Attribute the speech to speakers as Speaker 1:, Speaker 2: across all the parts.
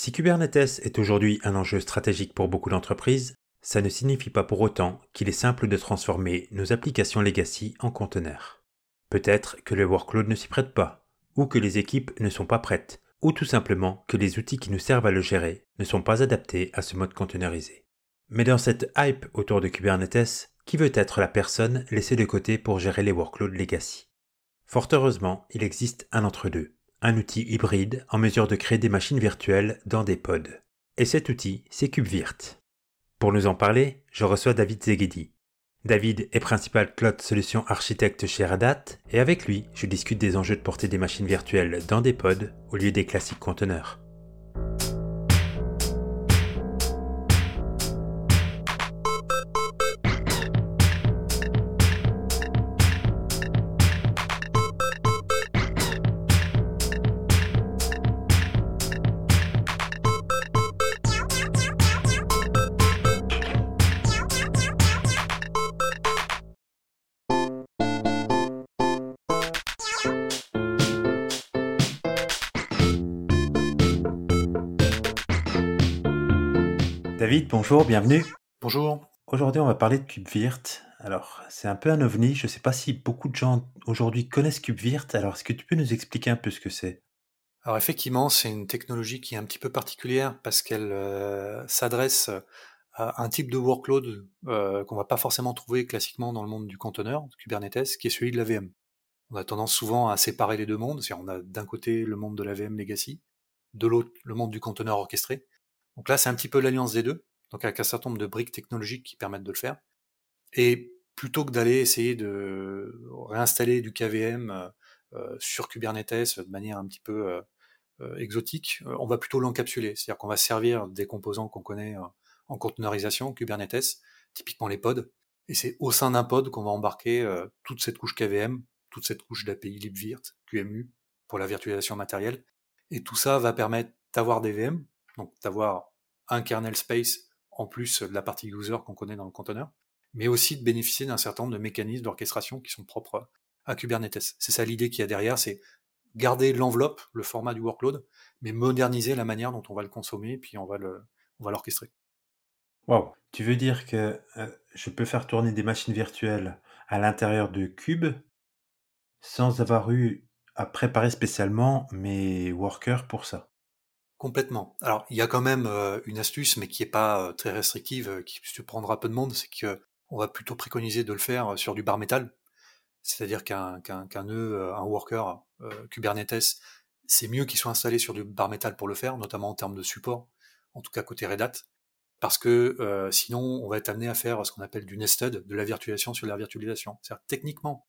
Speaker 1: Si Kubernetes est aujourd'hui un enjeu stratégique pour beaucoup d'entreprises, ça ne signifie pas pour autant qu'il est simple de transformer nos applications legacy en conteneurs. Peut-être que le workload ne s'y prête pas, ou que les équipes ne sont pas prêtes, ou tout simplement que les outils qui nous servent à le gérer ne sont pas adaptés à ce mode containerisé. Mais dans cette hype autour de Kubernetes, qui veut être la personne laissée de côté pour gérer les workloads legacy? Fort heureusement, il existe un entre-deux, un outil hybride en mesure de créer des machines virtuelles dans des pods. Et cet outil, c'est KubeVirt. Pour nous en parler, je reçois David Zeghedi. David est principal Cloud Solutions architecte chez Red Hat, et avec lui, je discute des enjeux de porter des machines virtuelles dans des pods au lieu des classiques conteneurs. David, bonjour, bienvenue.
Speaker 2: Bonjour.
Speaker 1: Aujourd'hui, on va parler de KubeVirt. Alors, c'est un peu un ovni. Je ne sais pas si beaucoup de gens aujourd'hui connaissent KubeVirt. Alors, est-ce que tu peux nous expliquer un peu ce que c'est?
Speaker 2: Alors effectivement, c'est une technologie qui est un petit peu particulière parce qu'elle s'adresse à un type de workload qu'on va pas forcément trouver classiquement dans le monde du conteneur, de Kubernetes, qui est celui de la VM. On a tendance souvent à séparer les deux mondes, c'est-à-dire on a d'un côté le monde de la VM legacy, de l'autre le monde du conteneur orchestré. Donc là, c'est un petit peu l'alliance des deux, donc avec un certain nombre de briques technologiques qui permettent de le faire. Et plutôt que d'aller essayer de réinstaller du KVM sur Kubernetes de manière un petit peu exotique, on va plutôt l'encapsuler, c'est-à-dire qu'on va servir des composants qu'on connaît en conteneurisation, Kubernetes, typiquement les pods, et c'est au sein d'un pod qu'on va embarquer toute cette couche KVM, toute cette couche d'API libvirt, QEMU, pour la virtualisation matérielle, et tout ça va permettre d'avoir des VM, donc d'avoir un kernel space en plus de la partie user qu'on connaît dans le conteneur, mais aussi de bénéficier d'un certain nombre de mécanismes d'orchestration qui sont propres à Kubernetes. C'est ça l'idée qu'il y a derrière, c'est garder l'enveloppe, le format du workload, mais moderniser la manière dont on va le consommer, puis on va l'orchestrer.
Speaker 1: Wow. Tu veux dire que je peux faire tourner des machines virtuelles à l'intérieur de Cube sans avoir eu à préparer spécialement mes workers pour ça?
Speaker 2: Complètement. Alors, il y a quand même une astuce, mais qui est pas très restrictive, qui surprendra peu de monde, c'est que on va plutôt préconiser de le faire sur du bare metal. C'est-à-dire qu'un nœud, un worker Kubernetes, c'est mieux qu'il soit installé sur du bare metal pour le faire, notamment en termes de support, en tout cas côté Red Hat, parce que sinon on va être amené à faire ce qu'on appelle du nested, de la virtualisation sur la virtualisation. C'est-à-dire techniquement,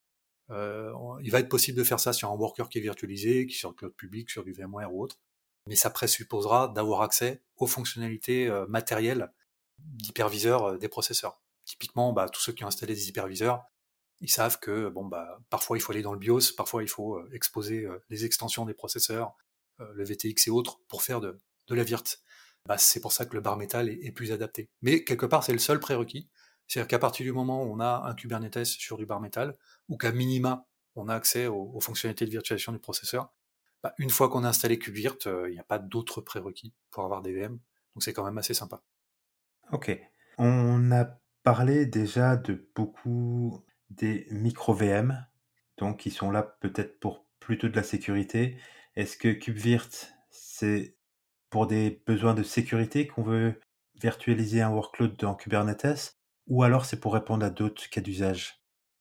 Speaker 2: il va être possible de faire ça sur un worker qui est virtualisé, qui est sur le cloud public, sur du VMware ou autre, mais ça présupposera d'avoir accès aux fonctionnalités matérielles d'hyperviseurs des processeurs. Typiquement, tous ceux qui ont installé des hyperviseurs, ils savent que parfois il faut aller dans le BIOS, parfois il faut exposer les extensions des processeurs, le VTX et autres pour faire de la virt. C'est pour ça que le bare metal est plus adapté. Mais quelque part, c'est le seul prérequis. C'est-à-dire qu'à partir du moment où on a un Kubernetes sur du bare metal, ou qu'à minima, on a accès aux fonctionnalités de virtualisation du processeur, une fois qu'on a installé KubeVirt, il n'y a pas d'autres prérequis pour avoir des VM. Donc c'est quand même assez sympa.
Speaker 1: Ok. On a parlé déjà de beaucoup des micro-VM, donc qui sont là peut-être pour plutôt de la sécurité. Est-ce que KubeVirt, c'est pour des besoins de sécurité qu'on veut virtualiser un workload dans Kubernetes, ou alors c'est pour répondre à d'autres cas d'usage?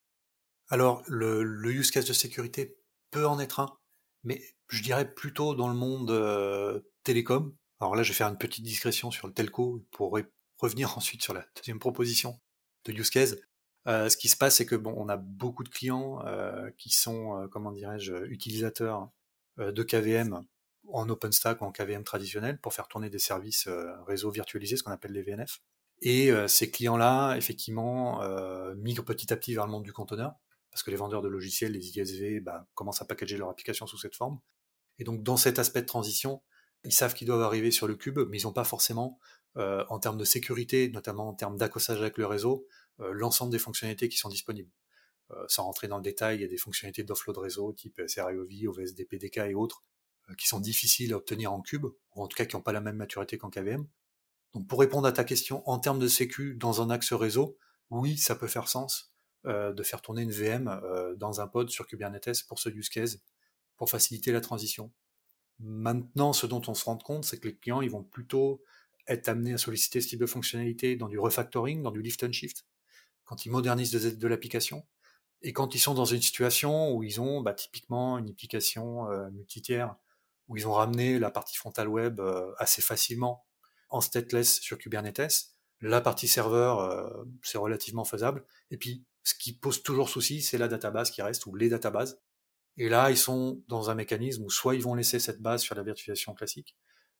Speaker 2: Alors, le use case de sécurité peut en être un, mais je dirais plutôt dans le monde télécom. Alors là, je vais faire une petite digression sur le telco pour revenir ensuite sur la deuxième proposition de use case. Ce qui se passe, c'est que on a beaucoup de clients qui sont, comment dirais-je, utilisateurs de KVM en OpenStack ou en KVM traditionnel pour faire tourner des services réseau virtualisés, ce qu'on appelle les VNF. Et ces clients-là, effectivement, migrent petit à petit vers le monde du conteneur, parce que les vendeurs de logiciels, les ISV, commencent à packager leur application sous cette forme. Et donc, dans cet aspect de transition, ils savent qu'ils doivent arriver sur le cube, mais ils n'ont pas forcément, en termes de sécurité, notamment en termes d'accossage avec le réseau, l'ensemble des fonctionnalités qui sont disponibles. Sans rentrer dans le détail, il y a des fonctionnalités d'offload réseau, type SRIOV, OVSD, PDK et autres, qui sont difficiles à obtenir en cube, ou en tout cas qui n'ont pas la même maturité qu'en KVM. Donc pour répondre à ta question, en termes de sécu dans un axe réseau, oui, ça peut faire sens de faire tourner une VM dans un pod sur Kubernetes pour ce use case, pour faciliter la transition. Maintenant, ce dont on se rend compte, c'est que les clients, ils vont plutôt être amenés à solliciter ce type de fonctionnalité dans du refactoring, dans du lift and shift, quand ils modernisent de l'application, et quand ils sont dans une situation où ils ont typiquement une application multi-tiers, où ils ont ramené la partie frontale web assez facilement en stateless sur Kubernetes, la partie serveur, c'est relativement faisable. Et puis, ce qui pose toujours souci, c'est la database qui reste, ou les databases. Et là, ils sont dans un mécanisme où soit ils vont laisser cette base sur la virtualisation classique,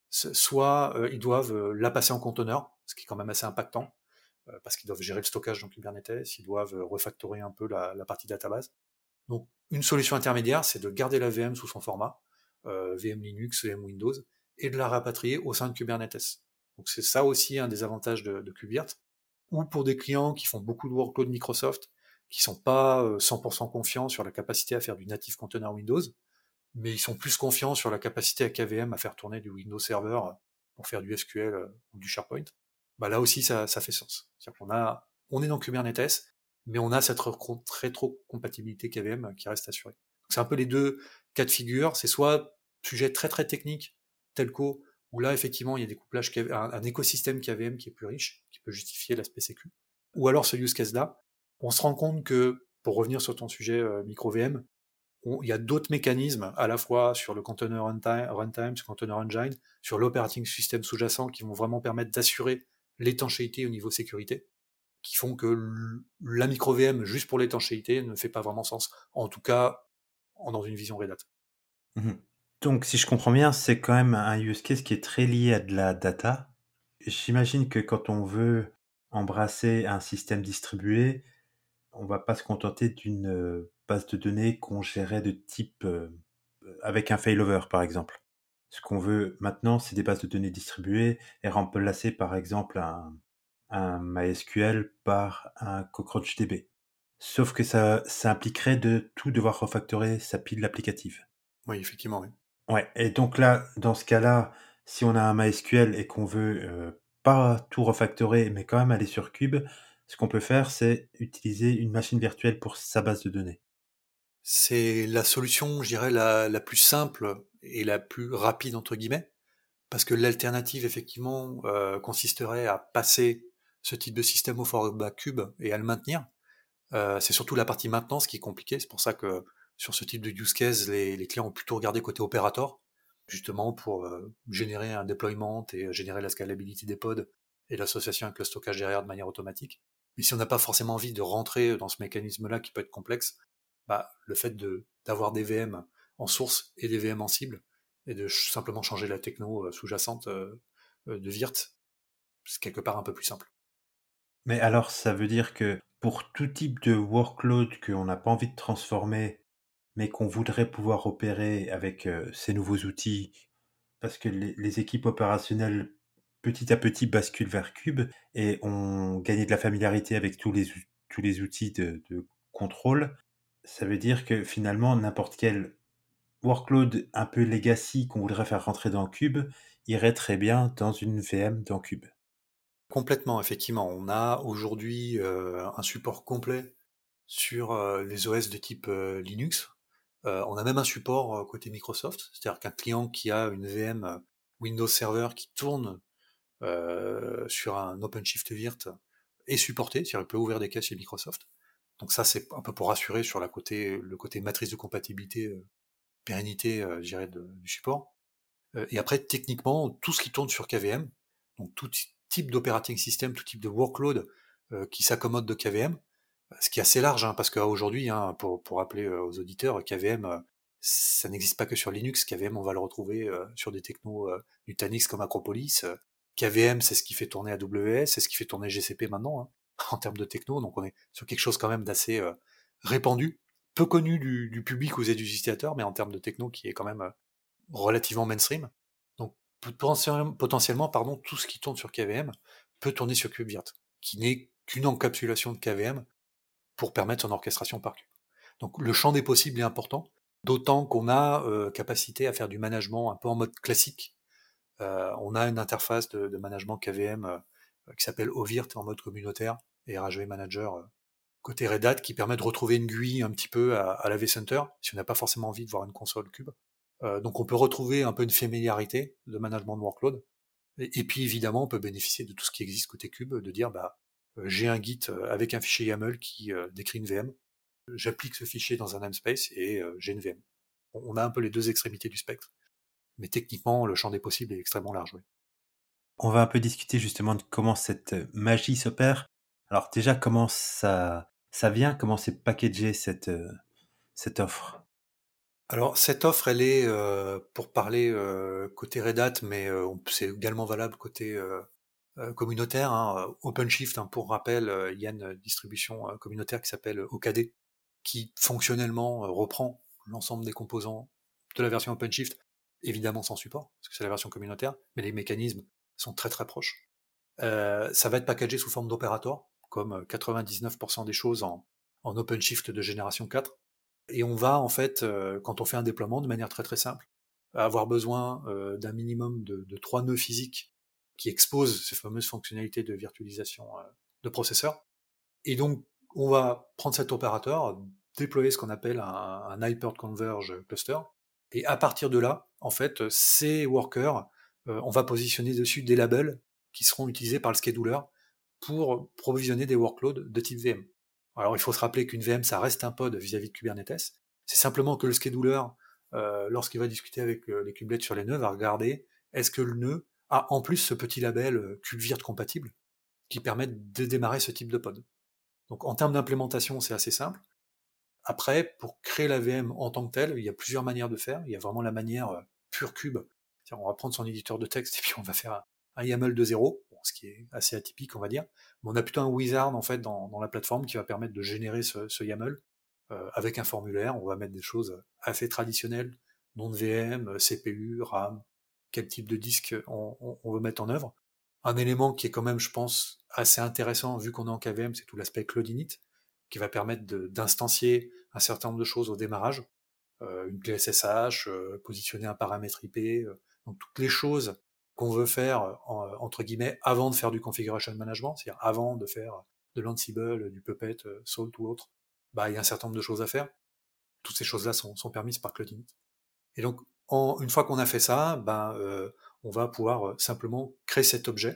Speaker 2: soit ils doivent la passer en conteneur, ce qui est quand même assez impactant, parce qu'ils doivent gérer le stockage dans Kubernetes, ils doivent refactorer un peu la partie database. Donc, une solution intermédiaire, c'est de garder la VM sous son format, VM Linux, VM Windows, et de la rapatrier au sein de Kubernetes. Donc c'est ça aussi un des avantages de KubeVirt. Ou pour des clients qui font beaucoup de workload Microsoft, qui sont pas 100% confiants sur la capacité à faire du native container Windows, mais ils sont plus confiants sur la capacité à KVM à faire tourner du Windows Server pour faire du SQL ou du SharePoint. Là aussi, ça fait sens. C'est-à-dire on est dans Kubernetes, mais on a cette rétro-compatibilité KVM qui reste assurée. C'est un peu les deux cas de figure. C'est soit sujet très très technique, telco, où là effectivement il y a des couplages, un écosystème KVM qui est plus riche, qui peut justifier l'aspect sécu. Ou alors ce use case-là, on se rend compte que, pour revenir sur ton sujet micro VM, il y a d'autres mécanismes, à la fois sur le container runtime, sur le container engine, sur l'operating system sous-jacent, qui vont vraiment permettre d'assurer l'étanchéité au niveau sécurité, qui font que la micro VM juste pour l'étanchéité ne fait pas vraiment sens. En tout cas, dans une vision Red Hat.
Speaker 1: Mhm. Donc, si je comprends bien, c'est quand même un use case qui est très lié à de la data. J'imagine que quand on veut embrasser un système distribué, on va pas se contenter d'une base de données qu'on gérait de type avec un failover, par exemple. Ce qu'on veut maintenant, c'est des bases de données distribuées et remplacer, par exemple, un MySQL par un CockroachDB. Sauf que ça impliquerait de tout devoir refactorer sa pile applicative.
Speaker 2: Oui, effectivement, oui.
Speaker 1: Ouais, et donc là, dans ce cas-là, si on a un MySQL et qu'on veut pas tout refactorer, mais quand même aller sur Cube, ce qu'on peut faire, c'est utiliser une machine virtuelle pour sa base de données.
Speaker 2: C'est la solution, je dirais, la plus simple et la plus rapide, entre guillemets, parce que l'alternative, effectivement, consisterait à passer ce type de système au format cube et à le maintenir. C'est surtout la partie maintenance qui est compliquée. C'est pour ça que sur ce type de use case, les clients ont plutôt regardé côté opérateur, justement pour générer un deployment et générer la scalabilité des pods et l'association avec le stockage derrière de manière automatique. Mais si on n'a pas forcément envie de rentrer dans ce mécanisme-là qui peut être complexe, le fait d'avoir des VM en source et des VM en cible, et de simplement changer la techno sous-jacente de Virt, c'est quelque part un peu plus simple.
Speaker 1: Mais alors, ça veut dire que pour tout type de workload qu'on n'a pas envie de transformer, mais qu'on voudrait pouvoir opérer avec ces nouveaux outils, parce que les équipes opérationnelles, petit à petit, basculent vers Cube et ont gagné de la familiarité avec tous les outils de contrôle, ça veut dire que finalement, n'importe quel workload un peu legacy qu'on voudrait faire rentrer dans Cube irait très bien dans une VM dans Cube.
Speaker 2: Complètement, effectivement. On a aujourd'hui un support complet sur les OS de type Linux. On a même un support côté Microsoft, c'est-à-dire qu'un client qui a une VM Windows Server qui tourne sur un OpenShift Virt est supporté, c'est-à-dire qu'il peut ouvrir des caches chez Microsoft. Donc ça, c'est un peu pour rassurer sur le côté matrice de compatibilité, pérennité, je dirais, du support. Et après, techniquement, tout ce qui tourne sur KVM, donc tout type d'operating system, tout type de workload qui s'accommode de KVM, ce qui est assez large, parce qu'aujourd'hui, pour rappeler aux auditeurs, KVM, ça n'existe pas que sur Linux. KVM, on va le retrouver sur des technos Nutanix comme Acropolis. KVM, c'est ce qui fait tourner AWS, c'est ce qui fait tourner GCP maintenant, en termes de techno. Donc on est sur quelque chose quand même d'assez répandu, peu connu du public ou des utilisateurs, mais en termes de techno qui est quand même relativement mainstream. Donc potentiellement, pardon, tout ce qui tourne sur KVM peut tourner sur KubeVirt, qui n'est qu'une encapsulation de KVM pour permettre son orchestration par cube. Donc le champ des possibles est important. D'autant qu'on a capacité à faire du management un peu en mode classique. On a une interface de management KVM qui s'appelle OVIRT en mode communautaire et RHV Manager côté Red Hat qui permet de retrouver une GUI un petit peu à la vCenter si on n'a pas forcément envie de voir une console cube. Donc on peut retrouver un peu une familiarité de management de workload. Et puis évidemment on peut bénéficier de tout ce qui existe côté cube, de dire j'ai un Git avec un fichier YAML qui décrit une VM. J'applique ce fichier dans un namespace et j'ai une VM. On a un peu les deux extrémités du spectre. Mais techniquement, le champ des possibles est extrêmement large. Oui.
Speaker 1: On va un peu discuter justement de comment cette magie s'opère. Alors déjà, comment ça vient, comment c'est packagé cette offre?
Speaker 2: Alors cette offre, elle est pour parler côté Red Hat, mais c'est également valable côté communautaire. Hein. OpenShift, hein, pour rappel, il y a une distribution communautaire qui s'appelle OKD, qui fonctionnellement reprend l'ensemble des composants de la version OpenShift, évidemment sans support, parce que c'est la version communautaire, mais les mécanismes sont très très proches. Ça va être packagé sous forme d'opérateur, comme 99% des choses en OpenShift de génération 4. Et on va en fait, quand on fait un déploiement de manière très très simple, avoir besoin d'un minimum de 3 nœuds physiques qui exposent ces fameuses fonctionnalités de virtualisation de processeurs. Et donc, on va prendre cet opérateur, déployer ce qu'on appelle un Hyperconverged cluster, et à partir de là, en fait, ces workers, on va positionner dessus des labels qui seront utilisés par le scheduler pour provisionner des workloads de type VM. Alors, il faut se rappeler qu'une VM, ça reste un pod vis-à-vis de Kubernetes. C'est simplement que le scheduler, lorsqu'il va discuter avec les kubelets sur les nœuds, va regarder est-ce que le nœud a en plus ce petit label kubevirt compatible qui permet de démarrer ce type de pod. Donc en termes d'implémentation, c'est assez simple. Après, pour créer la VM en tant que telle, il y a plusieurs manières de faire. Il y a vraiment la manière pure cube. C'est-à-dire, on va prendre son éditeur de texte et puis on va faire un YAML de zéro, bon, ce qui est assez atypique, on va dire. Mais on a plutôt un wizard en fait dans la plateforme qui va permettre de générer ce YAML avec un formulaire. On va mettre des choses assez traditionnelles, nom de VM, CPU, RAM, quel type de disque on veut mettre en œuvre. Un élément qui est quand même, je pense, assez intéressant vu qu'on est en KVM, c'est tout l'aspect cloud init qui va permettre d'instancier un certain nombre de choses au démarrage, une clé SSH, positionner un paramètre IP, donc toutes les choses qu'on veut faire entre guillemets avant de faire du configuration management, c'est-à-dire avant de faire de l'Ansible, du Puppet, Salt ou autre, il y a un certain nombre de choses à faire. Toutes ces choses-là sont permises par Cloud Init. Et donc, une fois qu'on a fait ça, on va pouvoir simplement créer cet objet.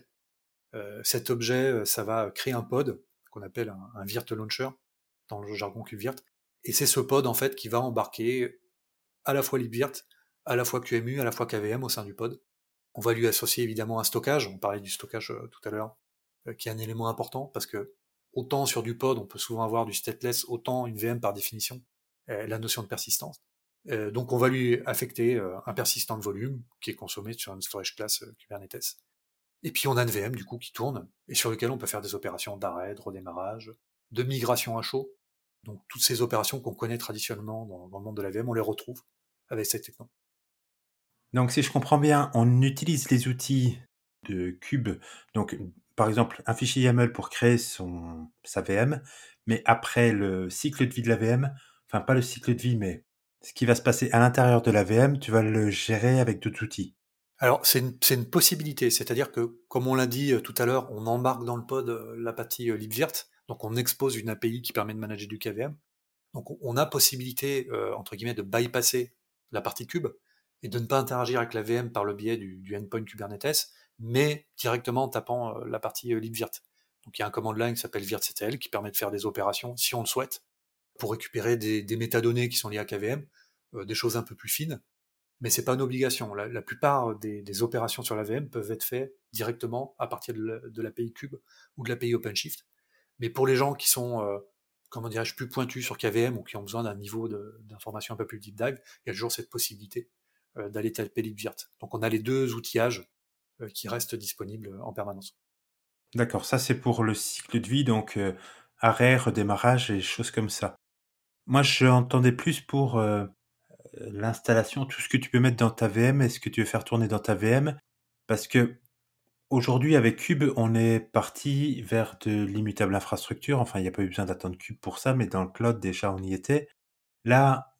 Speaker 2: Cet objet, ça va créer un pod qu'on appelle un virt launcher dans le jargon kubevirt. Et c'est ce pod en fait qui va embarquer à la fois libvirt, à la fois QEMU, à la fois KVM au sein du pod. On va lui associer évidemment un stockage. On parlait du stockage tout à l'heure, qui est un élément important parce que autant sur du pod, on peut souvent avoir du stateless, autant une VM par définition, la notion de persistance. Donc on va lui affecter un persistant de volume qui est consommé sur une storage class Kubernetes. Et puis on a une VM du coup qui tourne et sur lequel on peut faire des opérations d'arrêt, de redémarrage, de migration à chaud. Donc toutes ces opérations qu'on connaît traditionnellement dans le monde de la VM, on les retrouve avec cette techno.
Speaker 1: Donc si je comprends bien, on utilise les outils de Cube, donc par exemple un fichier YAML pour créer sa VM, mais après le cycle de vie de la VM, enfin pas le cycle de vie, mais ce qui va se passer à l'intérieur de la VM, tu vas le gérer avec d'autres outils.
Speaker 2: Alors c'est une possibilité, c'est-à-dire que comme on l'a dit tout à l'heure, on embarque dans le pod la partie libvirt, donc on expose une API qui permet de manager du KVM. Donc on a possibilité entre guillemets de bypasser la partie cube et de ne pas interagir avec la VM par le biais du endpoint Kubernetes, mais directement en tapant la partie libvirt. Donc il y a un command line qui s'appelle virtctl qui permet de faire des opérations si on le souhaite pour récupérer des métadonnées qui sont liées à KVM, des choses un peu plus fines, mais c'est pas une obligation. La plupart des opérations sur la VM peuvent être faites directement à partir de l'API Cube ou de l'API OpenShift. Mais pour les gens qui sont, comment dirais-je, plus pointus sur KVM ou qui ont besoin d'un niveau d'information un peu plus deep dive, il y a toujours cette possibilité d'aller taper libvirt. Donc on a les deux outillages qui restent disponibles en permanence.
Speaker 1: D'accord, ça c'est pour le cycle de vie, donc arrêt, redémarrage et choses comme ça. Moi je entendais plus pour l'installation, tout ce que tu peux mettre dans ta VM et ce que tu veux faire tourner dans ta VM, parce que aujourd'hui, avec Cube, on est parti vers de l'immutable infrastructure. Enfin, il n'y a pas eu besoin d'attendre Cube pour ça, mais dans le cloud, déjà, on y était. Là,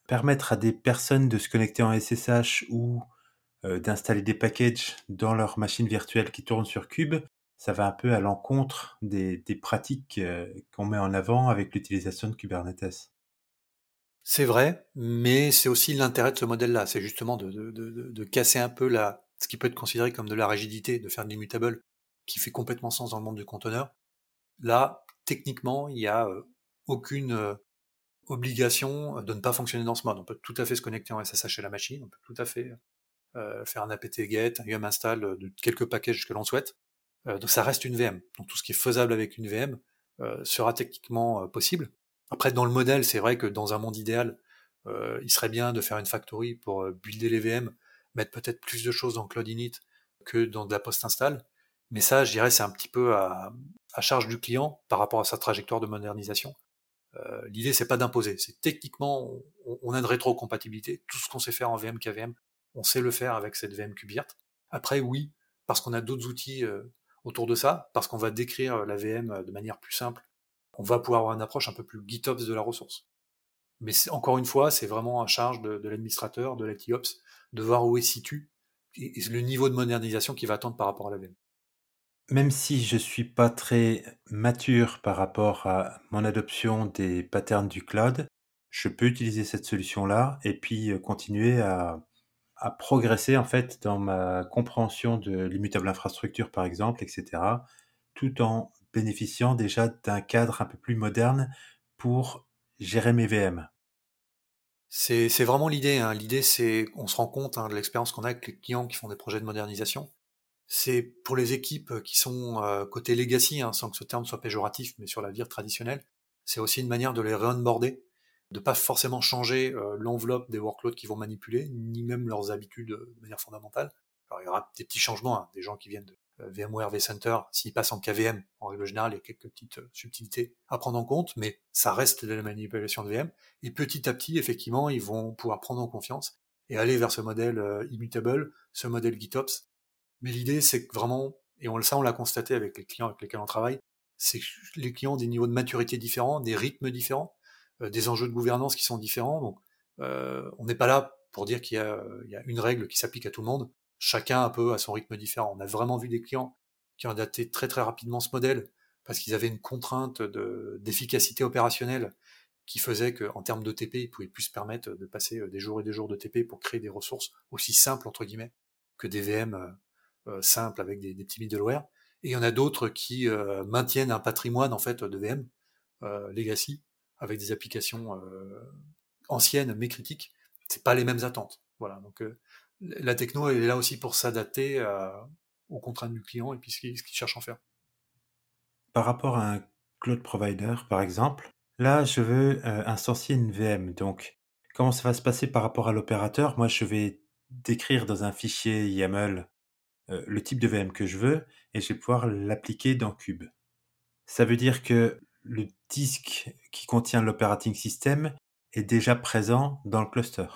Speaker 1: permettre à des personnes de se connecter en SSH ou d'installer des packages dans leur machine virtuelle qui tourne sur Cube, ça va un peu à l'encontre des pratiques qu'on met en avant avec l'utilisation de Kubernetes.
Speaker 2: C'est vrai, mais c'est aussi l'intérêt de ce modèle-là, c'est justement de casser un peu ce qui peut être considéré comme de la rigidité, de faire de l'immutable, qui fait complètement sens dans le monde du conteneur. Là, techniquement, il n'y a aucune obligation de ne pas fonctionner dans ce mode. On peut tout à fait se connecter en SSH chez la machine, on peut tout à fait faire un apt-get, un yum install de quelques packages que l'on souhaite. Donc ça reste une VM. Donc tout ce qui est faisable avec une VM sera techniquement possible. Après, dans le modèle, c'est vrai que dans un monde idéal, il serait bien de faire une factory pour builder les VM, mettre peut-être plus de choses dans Cloud Init que dans de la post-install. Mais ça, je dirais, c'est un petit peu à charge du client par rapport à sa trajectoire de modernisation. L'idée, c'est pas d'imposer. C'est techniquement, on a une rétrocompatibilité. Tout ce qu'on sait faire en VM KVM, on sait le faire avec cette VM KubeVirt. Après, oui, parce qu'on a d'autres outils autour de ça, parce qu'on va décrire la VM de manière plus simple, on va pouvoir avoir une approche un peu plus GitOps de la ressource. Mais encore une fois, c'est vraiment à charge de l'administrateur, de l'ITOps, de voir où est situé et le niveau de modernisation qu'il va attendre par rapport à la VM.
Speaker 1: Même si je suis pas très mature par rapport à mon adoption des patterns du cloud, je peux utiliser cette solution-là et puis continuer à progresser en fait dans ma compréhension de l'immutable infrastructure par exemple, etc., tout en bénéficiant déjà d'un cadre un peu plus moderne pour gérer mes VM.
Speaker 2: C'est vraiment l'idée, hein. L'idée, c'est, on se rend compte de l'expérience qu'on a avec les clients qui font des projets de modernisation. C'est pour les équipes qui sont côté legacy, sans que ce terme soit péjoratif, mais sur la vie traditionnelle, c'est aussi une manière de les re-onboarder, de pas forcément changer l'enveloppe des workloads qu'ils vont manipuler, ni même leurs habitudes de manière fondamentale. Alors il y aura des petits changements, des gens qui viennent de VMware vCenter, s'ils passent en KVM, en règle générale, il y a quelques petites subtilités à prendre en compte, mais ça reste de la manipulation de VM. Et petit à petit, effectivement, ils vont pouvoir prendre en confiance et aller vers ce modèle immutable, ce modèle GitOps. Mais l'idée, c'est que vraiment, et ça on l'a constaté avec les clients avec lesquels on travaille, c'est que les clients ont des niveaux de maturité différents, des rythmes différents, des enjeux de gouvernance qui sont différents. Donc, on n'est pas là pour dire il y a une règle qui s'applique à tout le monde. Chacun un peu à son rythme différent. On a vraiment vu des clients qui ont adapté très très rapidement ce modèle parce qu'ils avaient une contrainte d'efficacité opérationnelle qui faisait qu'en termes de TP, ils pouvaient plus se permettre de passer des jours et des jours de TP pour créer des ressources aussi simples entre guillemets que des VM simples avec des petits middleware. Et il y en a d'autres qui maintiennent un patrimoine en fait de VM legacy avec des applications anciennes mais critiques. C'est pas les mêmes attentes. Voilà. Donc la techno elle est là aussi pour s'adapter aux contraintes du client et puis ce qu'il cherche à en faire.
Speaker 1: Par rapport à un cloud provider, par exemple, là, je veux instancier une VM. Donc, comment ça va se passer par rapport à l'opérateur? Moi, je vais décrire dans un fichier YAML le type de VM que je veux et je vais pouvoir l'appliquer dans Cube. Ça veut dire que le disque qui contient l'operating system est déjà présent dans le cluster.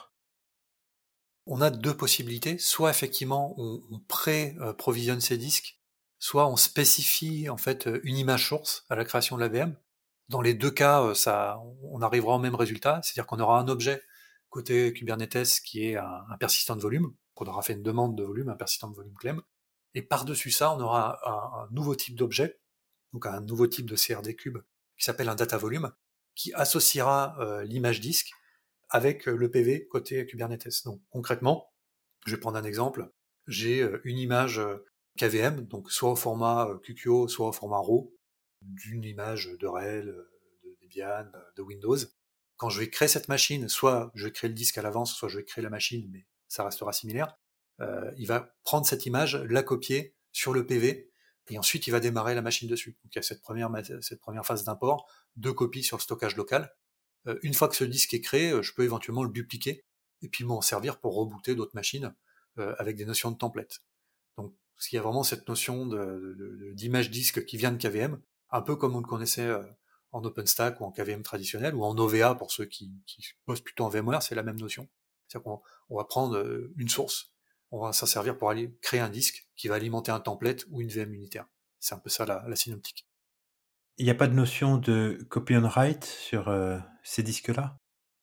Speaker 2: On a deux possibilités. Soit effectivement on pré-provisionne ces disques, soit on spécifie en fait une image source à la création de la VM. Dans les deux cas, on arrivera au même résultat, c'est-à-dire qu'on aura un objet côté Kubernetes qui est un persistant de volume, qu'on aura fait une demande de volume, un persistant de volume claim, et par-dessus ça, on aura un nouveau type d'objet, donc un nouveau type de CRD cube qui s'appelle un data volume, qui associera l'image disque avec le PV côté Kubernetes. Donc concrètement, je vais prendre un exemple. J'ai une image KVM, donc soit au format QQO, soit au format RAW, d'une image de RHEL, de Debian, de Windows. Quand je vais créer cette machine, soit je vais créer le disque à l'avance, soit je vais créer la machine, mais ça restera similaire. Il va prendre cette image, la copier sur le PV, et ensuite il va démarrer la machine dessus. Donc il y a cette première phase d'import, deux copies sur le stockage local. Une fois que ce disque est créé, je peux éventuellement le dupliquer et puis m'en servir pour rebooter d'autres machines avec des notions de template. Donc, il y a vraiment cette notion d'image disque qui vient de KVM, un peu comme on le connaissait en OpenStack ou en KVM traditionnel, ou en OVA pour ceux qui bossent plutôt en VMware, c'est la même notion. C'est-à-dire qu'on va prendre une source, on va s'en servir pour aller créer un disque qui va alimenter un template ou une VM unitaire. C'est un peu ça la synoptique.
Speaker 1: Il n'y a pas de notion de copy on write sur ces disques-là?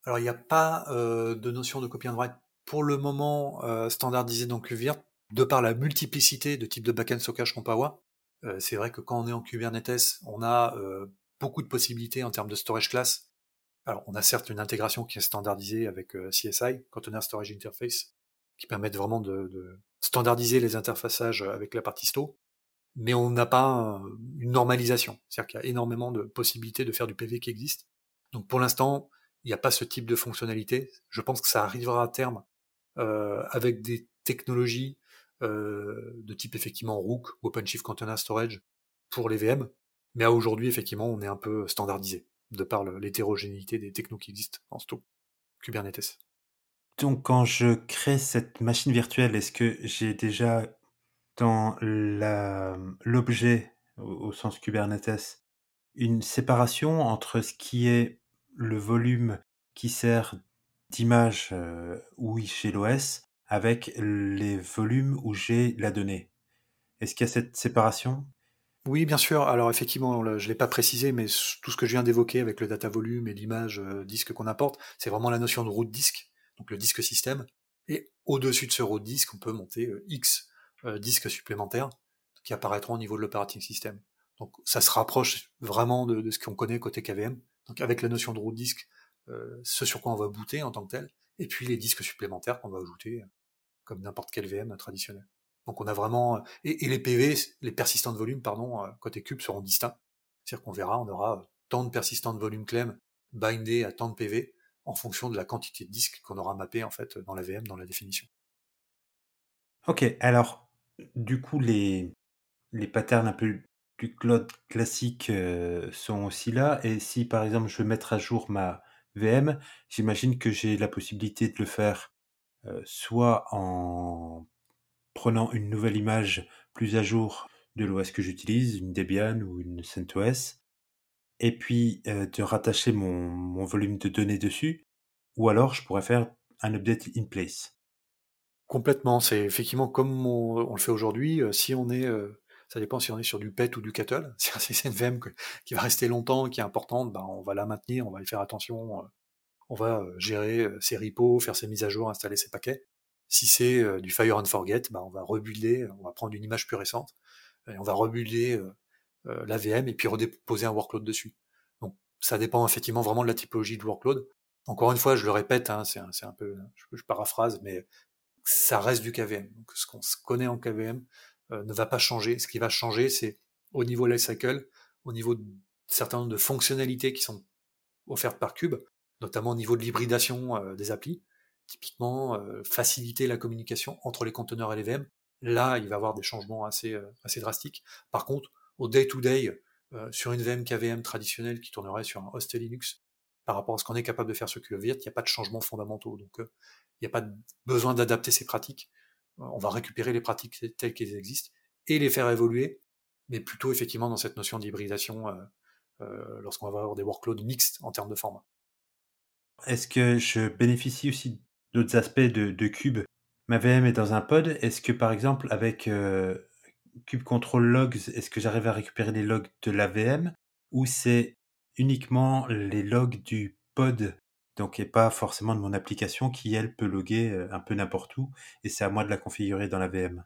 Speaker 2: Alors, il n'y a pas de notion de copy and write pour le moment standardisée dans KubeVirt, de par la multiplicité de types de backend stockage qu'on peut avoir. C'est vrai que quand on est en Kubernetes, on a beaucoup de possibilités en termes de storage class. Alors, on a certes une intégration qui est standardisée avec CSI, Container Storage Interface, qui permettent vraiment de standardiser les interfaçages avec la partie sto, mais on n'a pas une normalisation. C'est-à-dire qu'il y a énormément de possibilités de faire du PV qui existe. Donc pour l'instant, il n'y a pas ce type de fonctionnalité. Je pense que ça arrivera à terme avec des technologies de type effectivement Rook, OpenShift Container Storage pour les VM. Mais à aujourd'hui, effectivement, on est un peu standardisé de par l'hétérogénéité des technos qui existent en sto, Kubernetes.
Speaker 1: Donc quand je crée cette machine virtuelle, est-ce que j'ai déjà dans l'objet au sens Kubernetes une séparation entre ce qui est le volume qui sert d'image où j'ai l'OS avec les volumes où j'ai la donnée? Est-ce qu'il y a cette séparation?
Speaker 2: Oui, bien sûr. Alors effectivement, je ne l'ai pas précisé, mais tout ce que je viens d'évoquer avec le data volume et l'image disque qu'on apporte, c'est vraiment la notion de root disk, donc le disque système. Et au-dessus de ce root disk, on peut monter X disques supplémentaires qui apparaîtront au niveau de l'operating system. Donc ça se rapproche vraiment de ce qu'on connaît côté KVM. Donc avec la notion de root disk, ce sur quoi on va booter en tant que tel, et puis les disques supplémentaires qu'on va ajouter comme n'importe quel VM traditionnel. Donc on a vraiment et les PV, les persistants de volume, pardon, côté cube seront distincts. C'est-à-dire qu'on verra, on aura tant de persistants de volume claim bindés à tant de PV en fonction de la quantité de disques qu'on aura mappé en fait dans la VM, dans la définition.
Speaker 1: Ok, alors du coup les patterns un peu du cloud classique sont aussi là. Et si par exemple je veux mettre à jour ma VM, j'imagine que j'ai la possibilité de le faire soit en prenant une nouvelle image plus à jour de l'OS que j'utilise, une Debian ou une CentOS, et puis de rattacher mon volume de données dessus, ou alors je pourrais faire un update in place.
Speaker 2: Complètement, c'est effectivement comme on le fait aujourd'hui. Si on est, ça dépend si on est sur du PET ou du cattle. Si c'est une VM qui va rester longtemps, qui est importante, ben on va la maintenir, on va y faire attention. On va gérer ses repos, faire ses mises à jour, installer ses paquets. Si c'est du Fire and Forget, bah, on va rebuilder, on va prendre une image plus récente, et on va rebuilder la VM et puis redéposer un workload dessus. Donc ça dépend effectivement vraiment de la typologie de workload. Encore une fois, je le répète, hein, c'est un peu, je paraphrase, mais ça reste du KVM. Donc ce qu'on se connaît en KVM ne va pas changer. Ce qui va changer, c'est au niveau lifecycle, au niveau de certains nombre de fonctionnalités qui sont offertes par Cube, notamment au niveau de l'hybridation des applis, typiquement faciliter la communication entre les conteneurs et les VM. Là, il va y avoir des changements assez drastiques. Par contre, au day-to-day, sur une VM KVM traditionnelle qui tournerait sur un host Linux, par rapport à ce qu'on est capable de faire sur KubeVirt, il n'y a pas de changements fondamentaux. Donc, il n'y a pas besoin d'adapter ces pratiques. On va récupérer les pratiques telles qu'elles existent et les faire évoluer, mais plutôt effectivement dans cette notion d'hybridation lorsqu'on va avoir des workloads mixtes en termes de format.
Speaker 1: Est-ce que je bénéficie aussi d'autres aspects de Cube? Ma VM est dans un pod. Est-ce que par exemple avec Cube Control Logs, est-ce que j'arrive à récupérer les logs de la VM ou c'est uniquement les logs du pod, donc et pas forcément de mon application qui elle peut loguer un peu n'importe où et c'est à moi de la configurer dans la VM?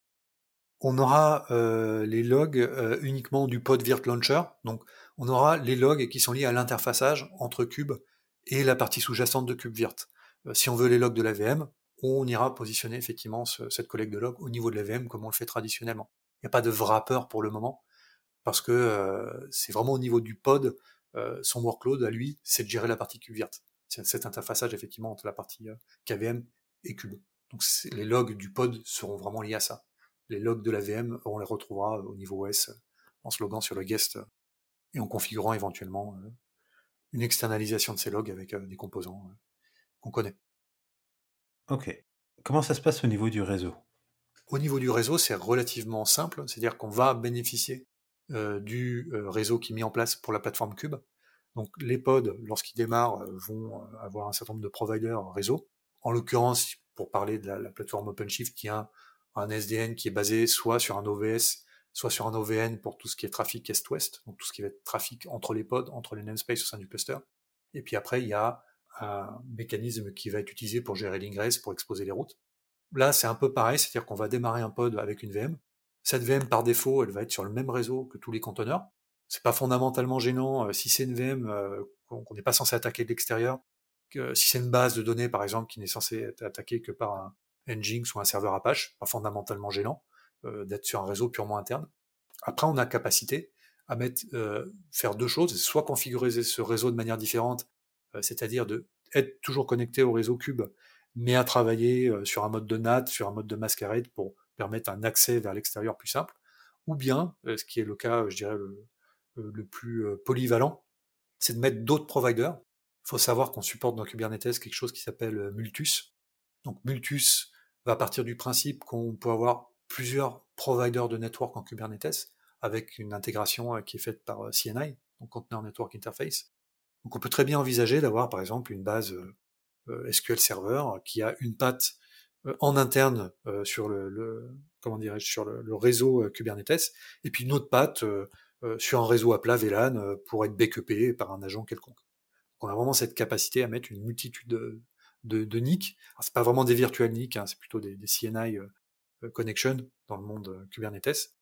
Speaker 2: On aura les logs uniquement du pod Virt Launcher, donc on aura les logs qui sont liés à l'interfaçage entre Cube et la partie sous-jacente de KubeVirt. Si on veut les logs de la VM, on ira positionner effectivement cette collecte de logs au niveau de la VM comme on le fait traditionnellement. Il n'y a pas de wrapper pour le moment, parce que c'est vraiment au niveau du pod, son workload à lui, c'est de gérer la partie KubeVirt. C'est cet interfaçage effectivement entre la partie KVM et Cube. Donc les logs du pod seront vraiment liés à ça. Les logs de la VM, on les retrouvera au niveau OS en se loguant sur le guest et en configurant éventuellement une externalisation de ces logs avec des composants qu'on connaît.
Speaker 1: Ok. Comment ça se passe au niveau du réseau?
Speaker 2: Au niveau du réseau, c'est relativement simple, c'est-à-dire qu'on va bénéficier du réseau qui est mis en place pour la plateforme Cube. Donc les pods, lorsqu'ils démarrent, vont avoir un certain nombre de providers réseau. En l'occurrence, pour parler de la plateforme OpenShift, qui a un SDN qui est basé soit sur un OVS, soit sur un OVN pour tout ce qui est trafic est-ouest, donc tout ce qui va être trafic entre les pods, entre les namespaces au sein du cluster. Et puis après, il y a un mécanisme qui va être utilisé pour gérer l'ingress, pour exposer les routes. Là, c'est un peu pareil, c'est-à-dire qu'on va démarrer un pod avec une VM. Cette VM, par défaut, elle va être sur le même réseau que tous les conteneurs. C'est pas fondamentalement gênant si c'est une VM qu'on n'est pas censé attaquer de l'extérieur, que si c'est une base de données, par exemple, qui n'est censée être attaquée que par un Nginx ou un serveur Apache, pas fondamentalement gênant d'être sur un réseau purement interne. Après, on a capacité à faire deux choses, soit configurer ce réseau de manière différente, c'est-à-dire de être toujours connecté au réseau Cube, mais à travailler sur un mode de NAT, sur un mode de masquerade pour permettre un accès vers l'extérieur plus simple, ou bien, ce qui est le cas, je dirais, le plus polyvalent, c'est de mettre d'autres providers. Il faut savoir qu'on supporte dans Kubernetes quelque chose qui s'appelle Multus. Donc Multus va partir du principe qu'on peut avoir plusieurs providers de network en Kubernetes avec une intégration qui est faite par CNI, donc Container Network Interface. Donc on peut très bien envisager d'avoir par exemple une base SQL Server qui a une patte en interne sur comment dirais-je, sur le réseau Kubernetes, et puis une autre patte sur un réseau à plat VLAN pour être backupé par un agent quelconque. Donc on a vraiment cette capacité à mettre une multitude de NIC. Alors, c'est pas vraiment des virtual NIC, hein, c'est plutôt des CNI connection dans le monde Kubernetes.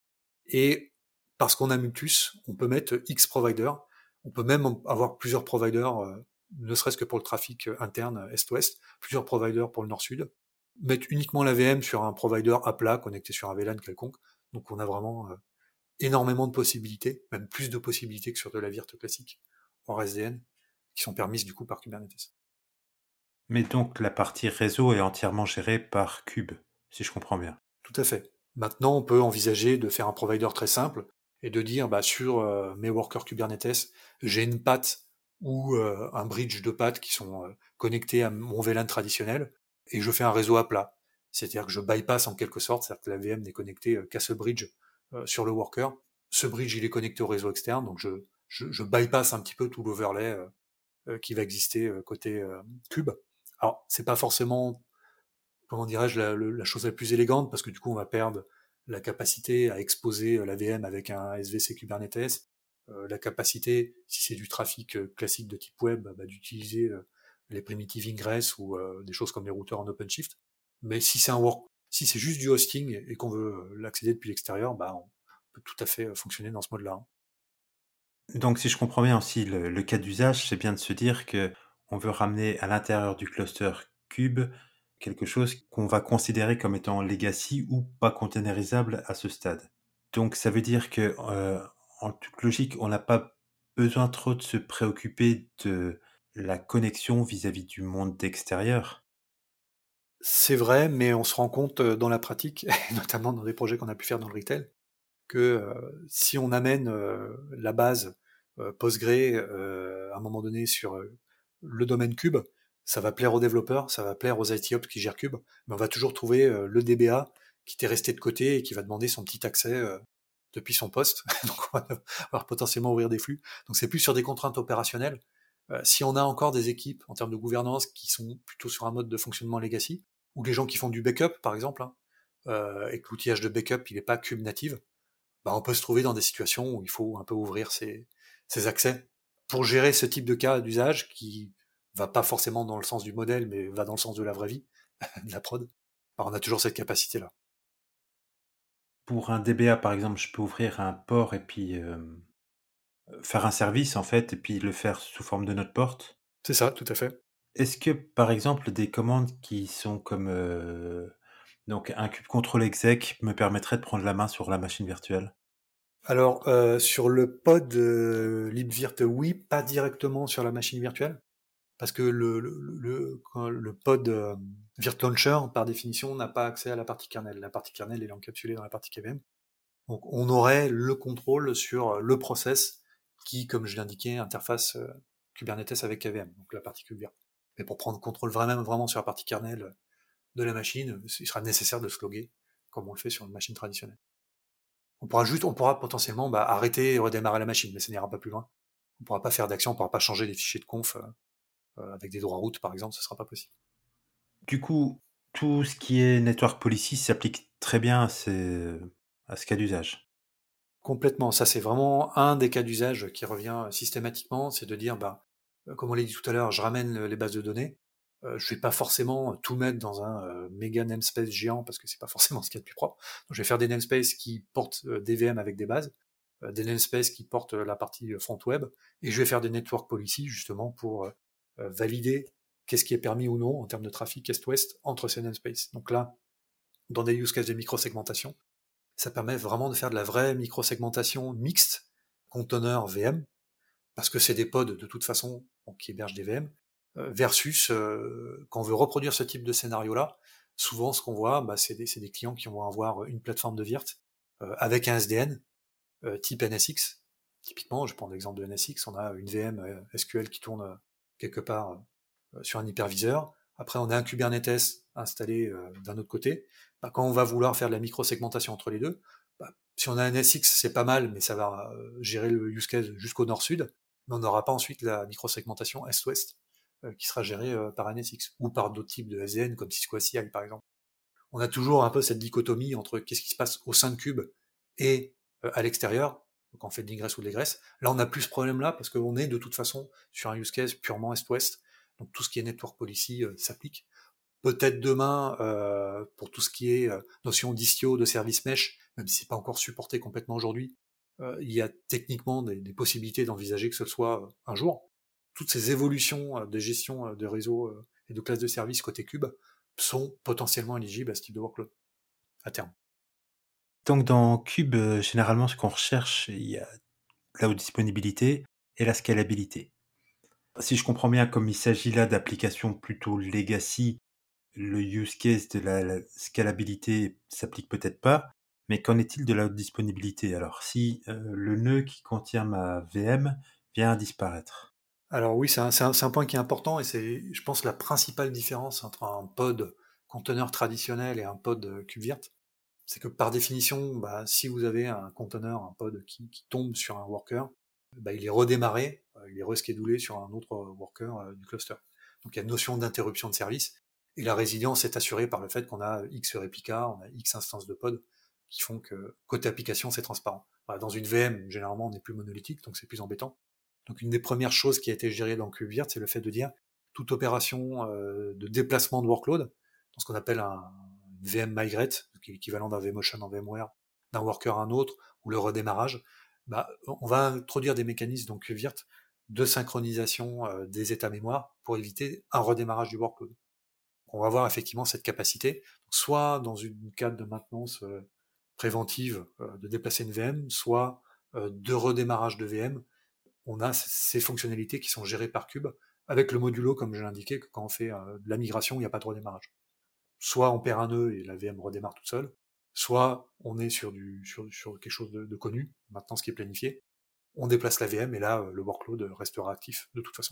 Speaker 2: Et parce qu'on a Multus, on peut mettre X providers. On peut même avoir plusieurs providers, ne serait-ce que pour le trafic interne Est-Ouest, plusieurs providers pour le Nord-Sud. Mettre uniquement la VM sur un provider à plat connecté sur un VLAN quelconque. Donc on a vraiment énormément de possibilités, même plus de possibilités que sur de la virt classique en SDN, qui sont permises du coup par Kubernetes.
Speaker 1: Mais donc la partie réseau est entièrement gérée par Cube, si je comprends bien.
Speaker 2: Tout à fait. Maintenant, on peut envisager de faire un provider très simple et de dire, bah, sur mes workers Kubernetes, j'ai une patte ou un bridge de pattes qui sont connectés à mon VLAN traditionnel et je fais un réseau à plat. C'est-à-dire que je bypass en quelque sorte, c'est-à-dire que la VM n'est connectée qu'à ce bridge sur le worker. Ce bridge, il est connecté au réseau externe, donc je bypass un petit peu tout l'overlay qui va exister côté Cube. Alors, c'est pas forcément, comment dirais-je, la chose la plus élégante, parce que du coup, on va perdre la capacité à exposer la VM avec un SVC Kubernetes, la capacité, si c'est du trafic classique de type web, bah, d'utiliser les primitives ingress ou des choses comme les routeurs en OpenShift. Mais si c'est si c'est juste du hosting et qu'on veut l'accéder depuis l'extérieur, bah, on peut tout à fait fonctionner dans ce mode-là, hein.
Speaker 1: Donc si je comprends bien aussi, le cas d'usage, c'est bien de se dire que on veut ramener à l'intérieur du cluster Cube quelque chose qu'on va considérer comme étant legacy ou pas containerisable à ce stade. Donc ça veut dire que, en toute logique, on n'a pas besoin trop de se préoccuper de la connexion vis-à-vis du monde extérieur.
Speaker 2: C'est vrai, mais on se rend compte dans la pratique, et notamment dans des projets qu'on a pu faire dans le retail, que si on amène la base Postgre à un moment donné sur le domaine Cube, ça va plaire aux développeurs, ça va plaire aux IT Ops qui gèrent Cube, mais on va toujours trouver le DBA qui t'est resté de côté et qui va demander son petit accès depuis son poste. Donc on va potentiellement ouvrir des flux. Donc c'est plus sur des contraintes opérationnelles. Si on a encore des équipes en termes de gouvernance qui sont plutôt sur un mode de fonctionnement legacy, ou les gens qui font du backup par exemple, hein, et que l'outillage de backup il n'est pas Cube native, bah, on peut se trouver dans des situations où il faut un peu ouvrir ses accès pour gérer ce type de cas d'usage qui va pas forcément dans le sens du modèle, mais va dans le sens de la vraie vie, de la prod. Alors, on a toujours cette capacité-là.
Speaker 1: Pour un DBA, par exemple, je peux ouvrir un port et puis, faire un service en fait et puis le faire sous forme de note porte.
Speaker 2: C'est ça, tout à fait.
Speaker 1: Est-ce que, par exemple, des commandes qui sont comme, donc un kube control exec me permettrait de prendre la main sur la machine virtuelle?
Speaker 2: Alors, sur le pod libvirt, oui, pas directement sur la machine virtuelle, parce que le pod virt launcher, par définition, n'a pas accès à la partie kernel. La partie kernel est encapsulée dans la partie KVM. Donc on aurait le contrôle sur le process qui, comme je l'indiquais, interface Kubernetes avec KVM, donc la partie KubeVirt. Mais pour prendre contrôle vraiment sur la partie kernel de la machine, il sera nécessaire de se loguer, comme on le fait sur une machine traditionnelle. On pourra potentiellement arrêter et redémarrer la machine, mais ça n'ira pas plus loin. On pourra pas faire d'action, on pourra pas changer les fichiers de conf avec des droits routes, par exemple, ce sera pas possible.
Speaker 1: Du coup, tout ce qui est network policy s'applique très bien à ce cas d'usage.
Speaker 2: Complètement. Ça, c'est vraiment un des cas d'usage qui revient systématiquement, c'est de dire, Comme on l'a dit tout à l'heure, je ramène les bases de données. Je vais pas forcément tout mettre dans un méga namespace géant parce que c'est pas forcément ce qu'il y a de plus propre. Donc je vais faire des namespaces qui portent des VM avec des bases, des namespaces qui portent la partie front web, et je vais faire des network policy justement pour valider qu'est-ce qui est permis ou non en termes de trafic est-ouest entre ces namespaces. Donc là, dans des use cases de micro-segmentation, ça permet vraiment de faire de la vraie micro-segmentation mixte, conteneur VM, parce que c'est des pods de toute façon qui hébergent des VM, versus quand on veut reproduire ce type de scénario-là, souvent ce qu'on voit, c'est des clients qui vont avoir une plateforme de virt avec un SDN type NSX. Typiquement, je prends l'exemple de NSX, on a une VM SQL qui tourne quelque part sur un hyperviseur. Après, on a un Kubernetes installé d'un autre côté. Quand on va vouloir faire de la micro-segmentation entre les deux, si on a un NSX, c'est pas mal, mais ça va gérer le use case jusqu'au nord-sud, mais on n'aura pas ensuite la micro-segmentation est-ouest qui sera gérée par NSX ou par d'autres types de SDN comme Cisco CI par exemple. On a toujours un peu cette dichotomie entre qu'est-ce qui se passe au sein de Cube et à l'extérieur, quand on fait de l'ingress ou de l'égress. Là, on n'a plus ce problème-là parce qu'on est de toute façon sur un use case purement est-ouest, donc tout ce qui est network policy s'applique. Peut-être demain, pour tout ce qui est notion d'istio, de service mesh, même si c'est pas encore supporté complètement aujourd'hui, il y a techniquement des possibilités d'envisager que ce soit un jour. Toutes ces évolutions de gestion de réseau et de classes de services côté cube sont potentiellement éligibles à ce type de workload à terme.
Speaker 1: Donc dans Cube, généralement, ce qu'on recherche, il y a la haute disponibilité et la scalabilité. Si je comprends bien, comme il s'agit là d'applications plutôt legacy, le use case de la scalabilité s'applique peut-être pas, mais qu'en est-il de la haute disponibilité? Alors, si le nœud qui contient ma VM vient à disparaître.
Speaker 2: Alors oui, c'est un point qui est important et c'est, je pense, la principale différence entre un pod conteneur traditionnel et un pod KubeVirt. C'est que par définition, si vous avez un conteneur, un pod qui tombe sur un worker, il est redémarré, il est reschedulé sur un autre worker du cluster. Donc il y a une notion d'interruption de service, et la résilience est assurée par le fait qu'on a X réplicas, on a X instances de pod, qui font que côté application, c'est transparent. Dans une VM, généralement, on est plus monolithique, donc c'est plus embêtant. Donc une des premières choses qui a été gérée dans KubeVirt, c'est le fait de dire toute opération de déplacement de workload, dans ce qu'on appelle un VM migrate, qui est l'équivalent d'un vMotion en VMware, d'un worker à un autre, ou le redémarrage, on va introduire des mécanismes dans KubeVirt de synchronisation des états mémoire pour éviter un redémarrage du workload. On va avoir effectivement cette capacité, soit dans une cadre de maintenance préventive de déplacer une VM, soit de redémarrage de VM. On a ces fonctionnalités qui sont gérées par Cube, avec le modulo, comme je l'indiquais, que quand on fait de la migration, il n'y a pas de redémarrage. Soit on perd un nœud et la VM redémarre toute seule, soit on est sur quelque chose de connu, maintenant ce qui est planifié, on déplace la VM et là, le workload restera actif de toute façon.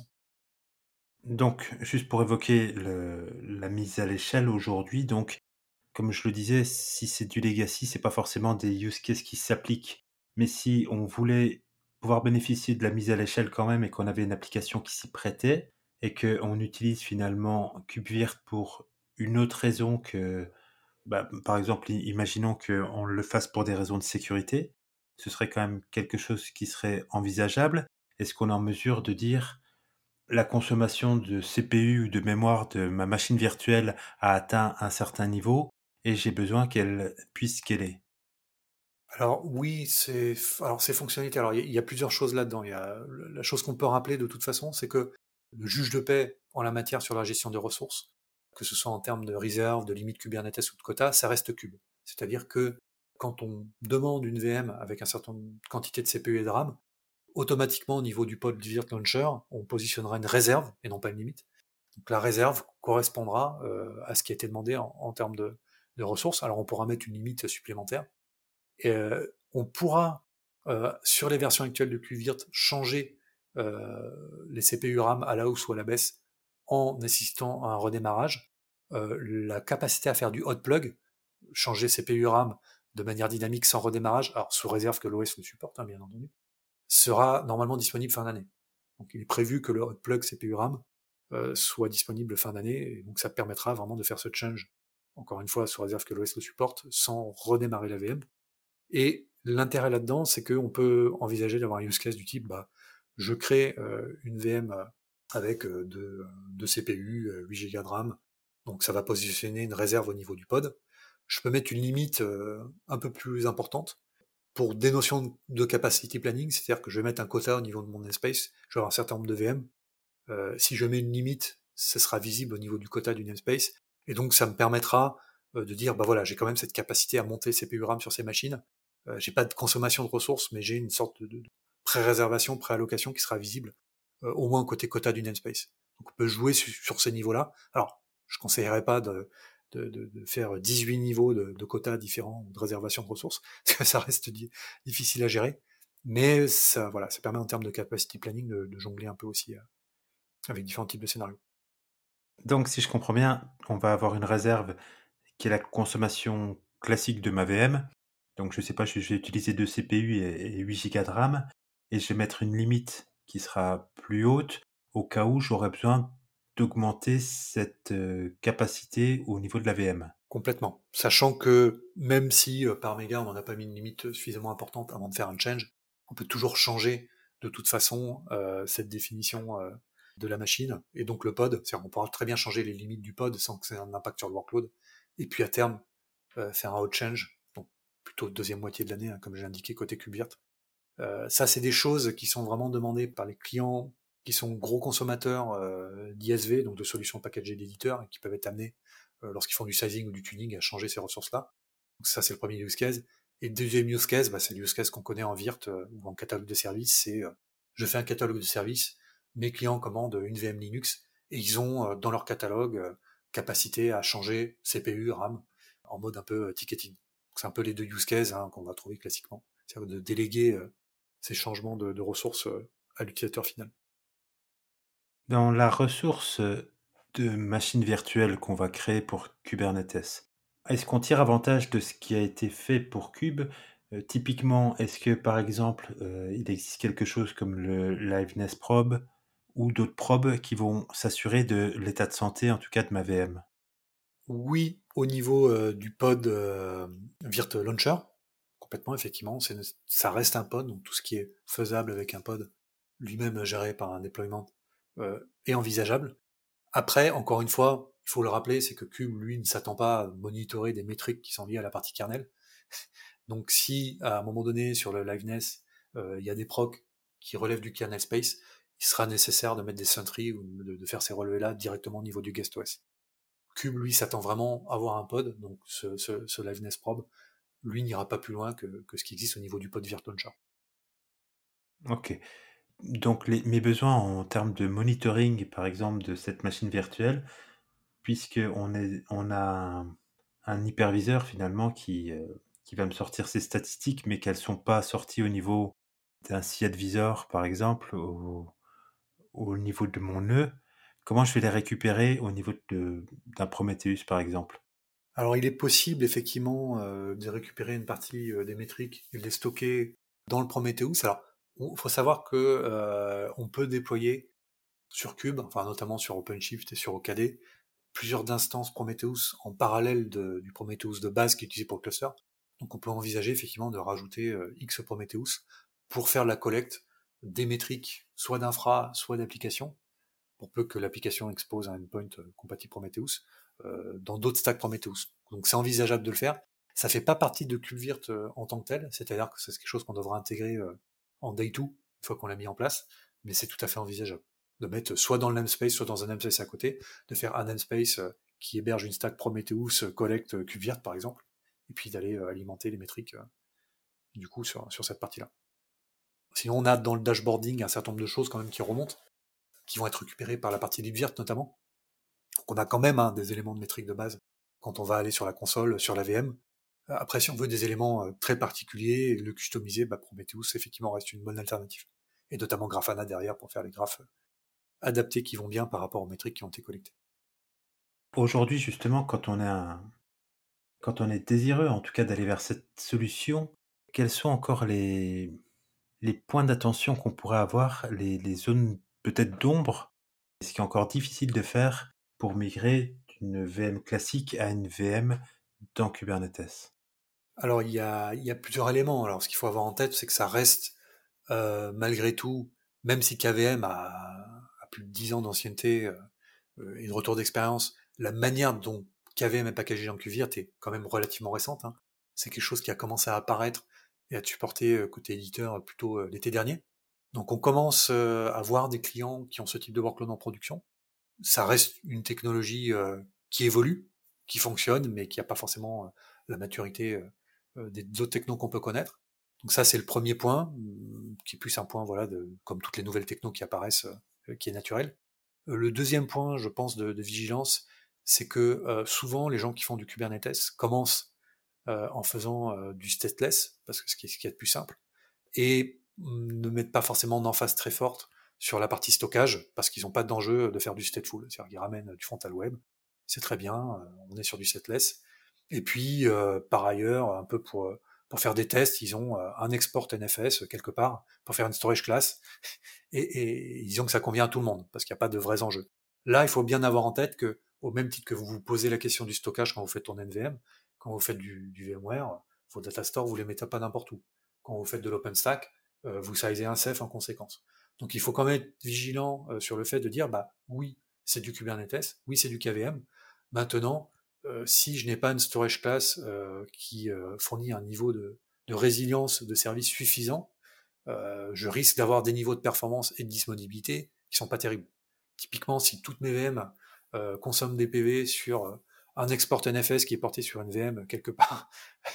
Speaker 1: Donc, juste pour évoquer la mise à l'échelle aujourd'hui, donc, comme je le disais, si c'est du legacy, c'est pas forcément des use cases qui s'appliquent. Mais si on voulait pouvoir bénéficier de la mise à l'échelle quand même et qu'on avait une application qui s'y prêtait et qu'on utilise finalement KubeVirt pour une autre raison que, par exemple, imaginons qu'on le fasse pour des raisons de sécurité, ce serait quand même quelque chose qui serait envisageable. Est-ce qu'on est en mesure de dire la consommation de CPU ou de mémoire de ma machine virtuelle a atteint un certain niveau et j'ai besoin qu'elle puisse scaler.
Speaker 2: Alors oui, ces fonctionnalités. Alors il y a plusieurs choses là-dedans. Il y a la chose qu'on peut rappeler de toute façon, c'est que le juge de paix en la matière sur la gestion des ressources, que ce soit en termes de réserve, de limite Kubernetes ou de quota, ça reste Cube. C'est-à-dire que quand on demande une VM avec une certaine quantité de CPU et de RAM, automatiquement au niveau du pod Virt Launcher, on positionnera une réserve et non pas une limite. Donc la réserve correspondra à ce qui a été demandé en termes de ressources. Alors on pourra mettre une limite supplémentaire. Et, on pourra, sur les versions actuelles de QVirt, changer les CPU RAM à la hausse ou à la baisse en nécessitant un redémarrage. La capacité à faire du hot plug, changer CPU RAM de manière dynamique sans redémarrage, alors sous réserve que l'OS le supporte, bien entendu, sera normalement disponible fin d'année. Donc il est prévu que le hot plug CPU RAM soit disponible fin d'année, et donc ça permettra vraiment de faire ce change, encore une fois, sous réserve que l'OS le supporte, sans redémarrer la VM. Et l'intérêt là-dedans, c'est qu'on peut envisager d'avoir un use case du type, je crée une VM avec deux CPU, 8 Go de RAM. Donc ça va positionner une réserve au niveau du pod. Je peux mettre une limite un peu plus importante pour des notions de capacity planning, c'est-à-dire que je vais mettre un quota au niveau de mon namespace, je vais avoir un certain nombre de VM. Si je mets une limite, ce sera visible au niveau du quota du namespace, et donc ça me permettra de dire, bah voilà, j'ai quand même cette capacité à monter CPU RAM sur ces machines. J'ai pas de consommation de ressources, mais j'ai une sorte de pré-réservation, pré-allocation qui sera visible, au moins côté quota du namespace. Donc on peut jouer sur ces niveaux-là. Alors, je conseillerais pas de faire 18 niveaux de quotas différents, de réservation de ressources, parce que ça reste difficile à gérer. Mais ça, voilà, ça permet en termes de capacity planning de jongler un peu aussi avec différents types de scénarios.
Speaker 1: Donc, si je comprends bien, on va avoir une réserve qui est la consommation classique de ma VM. Donc, je sais pas, je vais utiliser 2 CPU et 8 Go de RAM, et je vais mettre une limite qui sera plus haute au cas où j'aurais besoin d'augmenter cette capacité au niveau de la VM.
Speaker 2: Complètement. Sachant que même si par méga on n'en a pas mis une limite suffisamment importante avant de faire un change, on peut toujours changer de toute façon cette définition de la machine et donc le pod. C'est-à-dire on pourra très bien changer les limites du pod sans que ça ait un impact sur le workload. Et puis à terme faire un hot change, donc plutôt deuxième moitié de l'année, hein, comme j'ai indiqué côté KubeVirt. Ça c'est des choses qui sont vraiment demandées par les clients qui sont gros consommateurs d'ISV, donc de solutions packagées d'éditeurs, et qui peuvent être amenés lorsqu'ils font du sizing ou du tuning à changer ces ressources-là. Donc ça c'est le premier use case. Et le deuxième use case, c'est le use case qu'on connaît en Virt ou en catalogue de services, c'est je fais un catalogue de services, mes clients commandent une VM Linux, et ils ont dans leur catalogue capacité à changer CPU, RAM, en mode un peu ticketing. C'est un peu les deux use cases qu'on va trouver classiquement. C'est-à-dire de déléguer ces changements de ressources à l'utilisateur final.
Speaker 1: Dans la ressource de machine virtuelle qu'on va créer pour Kubernetes, est-ce qu'on tire avantage de ce qui a été fait pour Kube? Typiquement, est-ce que par exemple, il existe quelque chose comme le Liveness Probe ou d'autres probes qui vont s'assurer de l'état de santé, en tout cas de ma VM?
Speaker 2: Oui, au niveau du pod Virt Launcher, complètement, effectivement, ça reste un pod, donc tout ce qui est faisable avec un pod, lui-même géré par un deployment, est envisageable. Après, encore une fois, il faut le rappeler, c'est que Cube, lui, ne s'attend pas à monitorer des métriques qui sont liées à la partie kernel. Donc si, à un moment donné, sur le liveness, il y a des procs qui relèvent du kernel space, il sera nécessaire de mettre des sentries ou de faire ces relevés-là directement au niveau du guest OS. Cube, lui, s'attend vraiment à avoir un pod, donc ce liveness probe, lui n'ira pas plus loin que ce qui existe au niveau du pod Virt Launcher.
Speaker 1: Ok. Donc mes besoins en termes de monitoring, par exemple, de cette machine virtuelle, on a un hyperviseur finalement qui va me sortir ces statistiques, mais qu'elles sont pas sorties au niveau d'un CIAD-visor, par exemple, au niveau de mon nœud. Comment je vais les récupérer au niveau d'un Prometheus, par exemple?
Speaker 2: Alors il est possible effectivement de récupérer une partie des métriques et de les stocker dans le Prometheus. Alors il faut savoir que on peut déployer sur Cube, enfin notamment sur OpenShift et sur OKD, plusieurs instances Prometheus en parallèle du Prometheus de base qui est utilisé pour le cluster. Donc on peut envisager effectivement de rajouter X Prometheus pour faire la collecte des métriques, soit d'infra, soit d'application, pour peu que l'application expose un endpoint compatible Prometheus, dans d'autres stacks Prometheus. Donc c'est envisageable de le faire. Ça fait pas partie de KubeVirt en tant que tel, c'est-à-dire que c'est quelque chose qu'on devra intégrer en day 2, une fois qu'on l'a mis en place, mais c'est tout à fait envisageable. De mettre soit dans le namespace, soit dans un namespace à côté, de faire un namespace qui héberge une stack Prometheus collecte KubeVirt par exemple, et puis d'aller alimenter les métriques du coup sur cette partie-là. Sinon on a dans le dashboarding un certain nombre de choses quand même qui remontent, qui vont être récupérées par la partie LibVirt notamment. Donc on a quand même des éléments de métrique de base quand on va aller sur la console, sur la VM. Après, si on veut des éléments très particuliers, le customiser, Prometheus effectivement reste une bonne alternative. Et notamment Grafana derrière pour faire les graphes adaptés qui vont bien par rapport aux métriques qui ont été collectées.
Speaker 1: Aujourd'hui, justement, quand on est désireux, en tout cas, d'aller vers cette solution, quels sont encore les points d'attention qu'on pourrait avoir, les zones peut-être d'ombre, ce qui est encore difficile de faire pour migrer d'une VM classique à une VM dans Kubernetes?
Speaker 2: Alors il y a plusieurs éléments. Alors ce qu'il faut avoir en tête, c'est que ça reste malgré tout, même si KVM a plus de 10 ans d'ancienneté et de retour d'expérience, la manière dont KVM est packagé en QVirt est quand même relativement récente. Hein. C'est quelque chose qui a commencé à apparaître et à être supporté côté éditeur plutôt l'été dernier. Donc on commence à voir des clients qui ont ce type de workload en production. Ça reste une technologie qui évolue, qui fonctionne, mais qui n'a pas forcément la maturité des autres technos qu'on peut connaître. Donc ça, c'est le premier point, qui est plus un point, voilà, comme toutes les nouvelles technos qui apparaissent, qui est naturel. Le deuxième point, je pense, de vigilance, c'est que souvent, les gens qui font du Kubernetes commencent en faisant du stateless, parce que ce qui est le plus simple, et ne mettent pas forcément d'emphase très forte sur la partie stockage, parce qu'ils n'ont pas d'enjeu de faire du stateful, c'est-à-dire qu'ils ramènent du frontal web, c'est très bien, on est sur du stateless. Et puis, par ailleurs, un peu pour faire des tests, ils ont un export NFS quelque part, pour faire une storage class, et disons que ça convient à tout le monde, parce qu'il n'y a pas de vrais enjeux. Là, il faut bien avoir en tête que, au même titre que vous vous posez la question du stockage quand vous faites tourner NVM, quand vous faites du VMware, vos data stores, vous les mettez pas n'importe où. Quand vous faites de l'OpenStack, vous sizez un Ceph en conséquence. Donc il faut quand même être vigilant sur le fait de dire, bah oui, c'est du Kubernetes, oui, c'est du KVM. Maintenant, si je n'ai pas une storage class qui fournit un niveau de résilience de service suffisant, je risque d'avoir des niveaux de performance et de disponibilité qui sont pas terribles. Typiquement, si toutes mes VM consomment des PV sur un export NFS qui est porté sur une VM quelque part,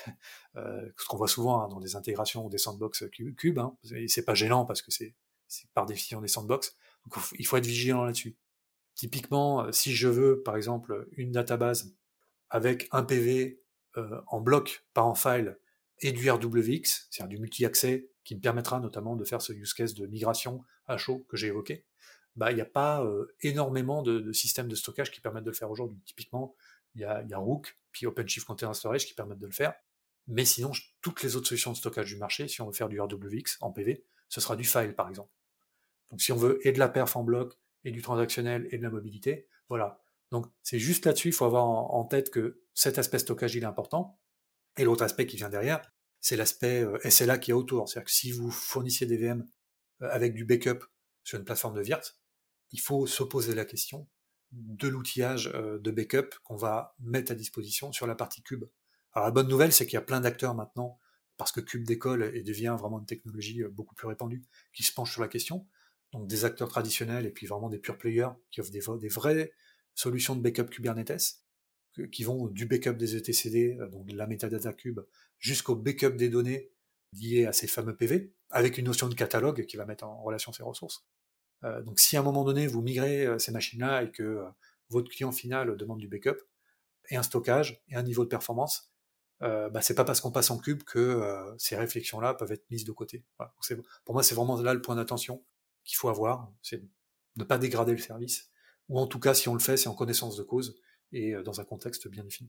Speaker 2: ce qu'on voit souvent hein, dans des intégrations ou des sandbox cube, hein, et c'est pas gênant parce que c'est par définition des sandbox, donc il faut être vigilant là-dessus. Typiquement, si je veux, par exemple, une database avec un PV en bloc, pas en file, et du RWX, c'est-à-dire du multi-accès, qui me permettra notamment de faire ce use case de migration à chaud que j'ai évoqué, bah, il n'y a pas énormément de systèmes de stockage qui permettent de le faire aujourd'hui. Typiquement, il y a Rook, puis OpenShift Container Storage qui permettent de le faire. Mais sinon, toutes les autres solutions de stockage du marché, si on veut faire du RWX en PV, ce sera du file, par exemple. Donc si on veut et de la perf en bloc, et du transactionnel, et de la mobilité, voilà. Donc c'est juste là-dessus, il faut avoir en tête que cet aspect stockage, il est important. Et l'autre aspect qui vient derrière, c'est l'aspect SLA qui est autour. C'est-à-dire que si vous fournissiez des VM avec du backup sur une plateforme de Virt, il faut se poser la question de l'outillage de backup qu'on va mettre à disposition sur la partie Cube. Alors la bonne nouvelle, c'est qu'il y a plein d'acteurs maintenant, parce que Cube décolle et devient vraiment une technologie beaucoup plus répandue, qui se penchent sur la question. Donc des acteurs traditionnels et puis vraiment des pure players qui offrent des vraies solutions de backup Kubernetes, qui vont du backup des etcd, donc de la metadata cube, jusqu'au backup des données liées à ces fameux PV, avec une notion de catalogue qui va mettre en relation ces ressources. Donc si à un moment donné vous migrez ces machines-là et que votre client final demande du backup, et un stockage, et un niveau de performance, bah, c'est pas parce qu'on passe en cube que ces réflexions-là peuvent être mises de côté. Voilà. Pour moi, c'est vraiment là le point d'attention qu'il faut avoir, c'est de ne pas dégrader le service, ou en tout cas, si on le fait, c'est en connaissance de cause et dans un contexte bien défini.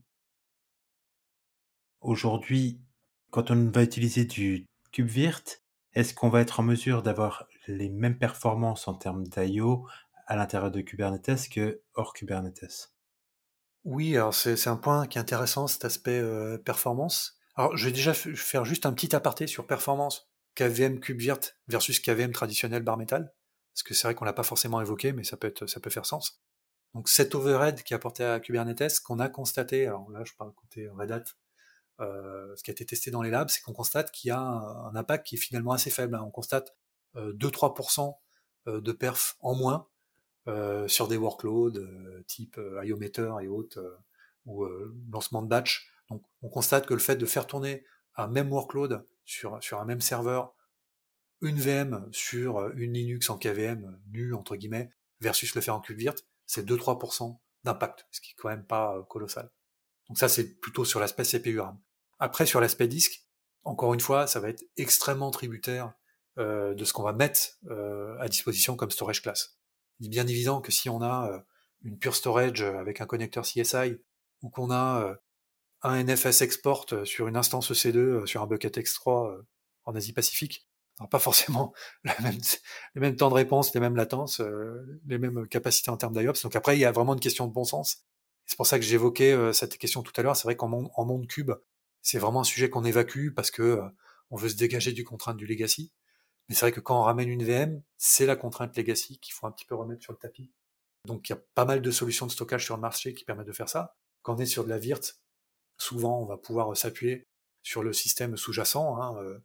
Speaker 1: Aujourd'hui, quand on va utiliser du KubeVirt, est-ce qu'on va être en mesure d'avoir les mêmes performances en termes d'IO à l'intérieur de Kubernetes que hors Kubernetes?
Speaker 2: Oui, alors c'est un point qui est intéressant, cet aspect performance. Alors, je vais déjà faire juste un petit aparté sur performance KVM KubeVirt versus KVM traditionnel bare metal, parce que c'est vrai qu'on l'a pas forcément évoqué, mais ça peut faire sens. Donc cet overhead qui est apporté à Kubernetes, qu'on a constaté, alors là je parle côté Red Hat, ce qui a été testé dans les labs, c'est qu'on constate qu'il y a un impact qui est finalement assez faible. Hein. On constate 2-3% de perf en moins sur des workloads type IOmeter et autres, ou lancement de batch. Donc on constate que le fait de faire tourner un même workload sur un même serveur, une VM sur une Linux en KVM nue entre guillemets, versus le faire en KubeVirt, c'est 2-3% d'impact, ce qui est quand même pas colossal. Donc ça c'est plutôt sur l'aspect CPU RAM. Après sur l'aspect disque, encore une fois, ça va être extrêmement tributaire de ce qu'on va mettre à disposition comme storage class. Il est bien évident que si on a une pure storage avec un connecteur CSI, ou qu'on a un NFS export sur une instance EC2 sur un bucket X3 en Asie-Pacifique, on n'a pas forcément les mêmes temps de réponse, les mêmes latences, les mêmes capacités en termes d'IOPS. Donc après, il y a vraiment une question de bon sens. C'est pour ça que j'évoquais cette question tout à l'heure. C'est vrai qu'en monde cube, c'est vraiment un sujet qu'on évacue parce que on veut se dégager du contrainte du legacy. Mais c'est vrai que quand on ramène une VM, c'est la contrainte legacy qu'il faut un petit peu remettre sur le tapis. Donc il y a pas mal de solutions de stockage sur le marché qui permettent de faire ça. Quand on est sur de la virt, souvent on va pouvoir s'appuyer sur le système sous-jacent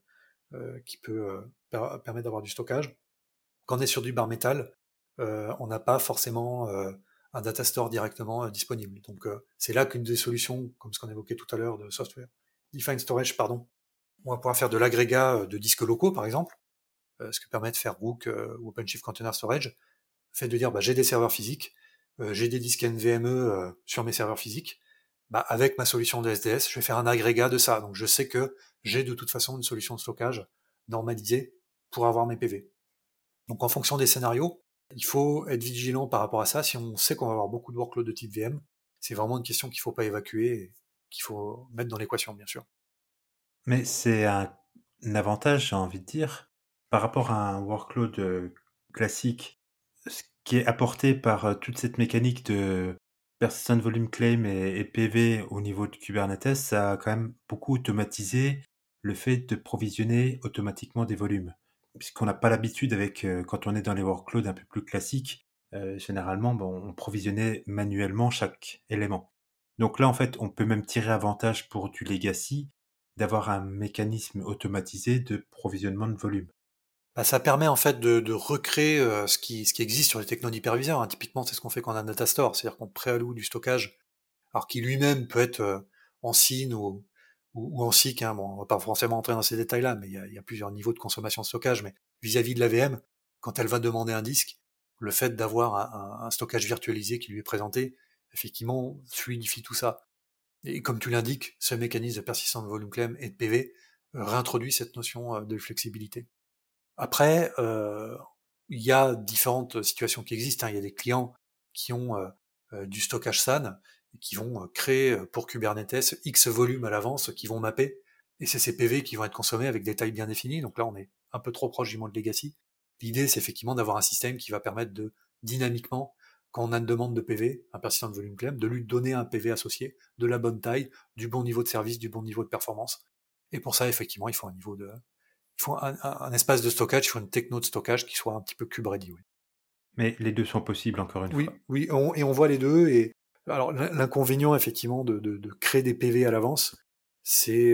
Speaker 2: qui peut permettre d'avoir du stockage. Quand on est sur du bare metal, on n'a pas forcément un data store directement disponible. Donc c'est là qu'une des solutions, comme ce qu'on évoquait tout à l'heure de software defined storage, on va pouvoir faire de l'agrégat de disques locaux par exemple, ce que permet de faire Rook ou OpenShift Container Storage, fait de dire j'ai des serveurs physiques, j'ai des disques NVMe sur mes serveurs physiques, avec ma solution de SDS, je vais faire un agrégat de ça. Donc je sais que j'ai de toute façon une solution de stockage normalisée pour avoir mes PV. Donc en fonction des scénarios, il faut être vigilant par rapport à ça. Si on sait qu'on va avoir beaucoup de workloads de type VM, c'est vraiment une question qu'il ne faut pas évacuer et qu'il faut mettre dans l'équation, bien sûr.
Speaker 1: Mais c'est un avantage, j'ai envie de dire, par rapport à un workload classique. Ce qui est apporté par toute cette mécanique de Persistent Volume Claim et PV au niveau de Kubernetes, ça a quand même beaucoup automatisé le fait de provisionner automatiquement des volumes. Puisqu'on n'a pas l'habitude avec, quand on est dans les workloads un peu plus classiques, généralement, on provisionnait manuellement chaque élément. Donc là, en fait, on peut même tirer avantage pour du legacy d'avoir un mécanisme automatisé de provisionnement de volume.
Speaker 2: Ça permet en fait de recréer ce qui existe sur les technos d'hyperviseur. Typiquement, c'est ce qu'on fait quand on a un data store, c'est-à-dire qu'on préalloue du stockage, alors qui lui-même peut être en SYN ou en SYC. Bon, on va pas forcément entrer dans ces détails-là, mais il y a plusieurs niveaux de consommation de stockage. Mais vis-à-vis de la VM, quand elle va demander un disque, le fait d'avoir un stockage virtualisé qui lui est présenté, effectivement, fluidifie tout ça. Et comme tu l'indiques, ce mécanisme de persistent volume claim et de PV réintroduit cette notion de flexibilité. Après, il y a différentes situations qui existent. Il y a des clients qui ont du stockage SAN et qui vont créer pour Kubernetes X volumes à l'avance qui vont mapper. Et c'est ces PV qui vont être consommés avec des tailles bien définies. Donc là, on est un peu trop proche du monde legacy. L'idée, c'est effectivement d'avoir un système qui va permettre de dynamiquement, quand on a une demande de PV, un persistent volume claim, de lui donner un PV associé, de la bonne taille, du bon niveau de service, du bon niveau de performance. Et pour ça, effectivement, il faut un espace de stockage, il faut une techno de stockage qui soit un petit peu kube-ready. Oui,
Speaker 1: Mais les deux sont possibles, encore une fois.
Speaker 2: oui, et on voit les deux. Et alors l'inconvénient effectivement de créer des PV à l'avance, c'est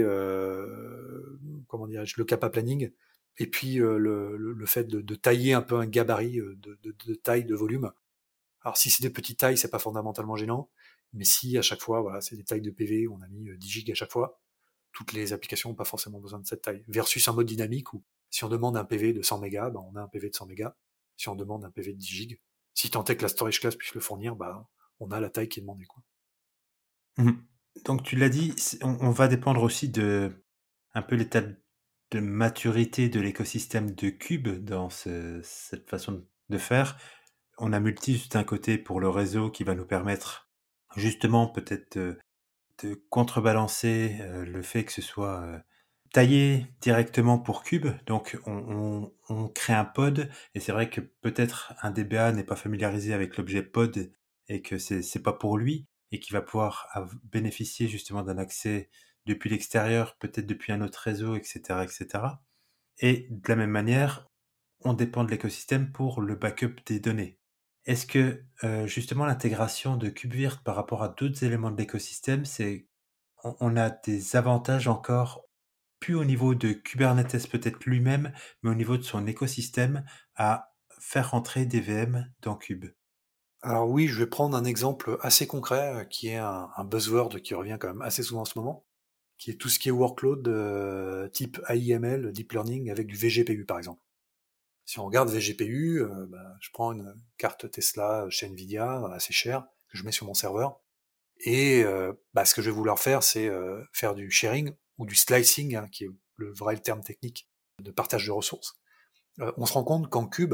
Speaker 2: comment dirais-je, le kappa planning, et puis le fait de tailler un peu un gabarit de taille, de volume. Alors si c'est des petites tailles, c'est pas fondamentalement gênant, mais si à chaque fois, voilà, c'est des tailles de PV, on a mis 10 gigs à chaque fois, toutes les applications n'ont pas forcément besoin de cette taille. Versus un mode dynamique où si on demande un PV de 100 mégas, on a un PV de 100 mégas. Si on demande un PV de 10 gigs, si tant est que la storage class puisse le fournir, on a la taille qui est demandée, quoi.
Speaker 1: Mhm. Donc tu l'as dit, on va dépendre aussi de un peu l'état de maturité de l'écosystème de Cube dans cette façon de faire. On a Multi d'un côté pour le réseau qui va nous permettre justement peut-être de contrebalancer le fait que ce soit taillé directement pour Cube. Donc on crée un pod et c'est vrai que peut-être un DBA n'est pas familiarisé avec l'objet pod et que c'est pas pour lui et qui va pouvoir bénéficier justement d'un accès depuis l'extérieur, peut-être depuis un autre réseau, etc., etc. Et de la même manière, on dépend de l'écosystème pour le backup des données. Est-ce que justement l'intégration de KubeVirt par rapport à d'autres éléments de l'écosystème, c'est on a des avantages encore, plus au niveau de Kubernetes peut-être lui-même, mais au niveau de son écosystème à faire rentrer des VM dans Kube?
Speaker 2: Alors oui, je vais prendre un exemple assez concret qui est un buzzword qui revient quand même assez souvent en ce moment, qui est tout ce qui est workload type AIML, deep learning avec du VGPU par exemple. Si on regarde VGPU, je prends une carte Tesla chez Nvidia assez chère que je mets sur mon serveur. Et ce que je vais vouloir faire, c'est faire du sharing ou du slicing, qui est le vrai terme technique de partage de ressources. On se rend compte qu'en Cube,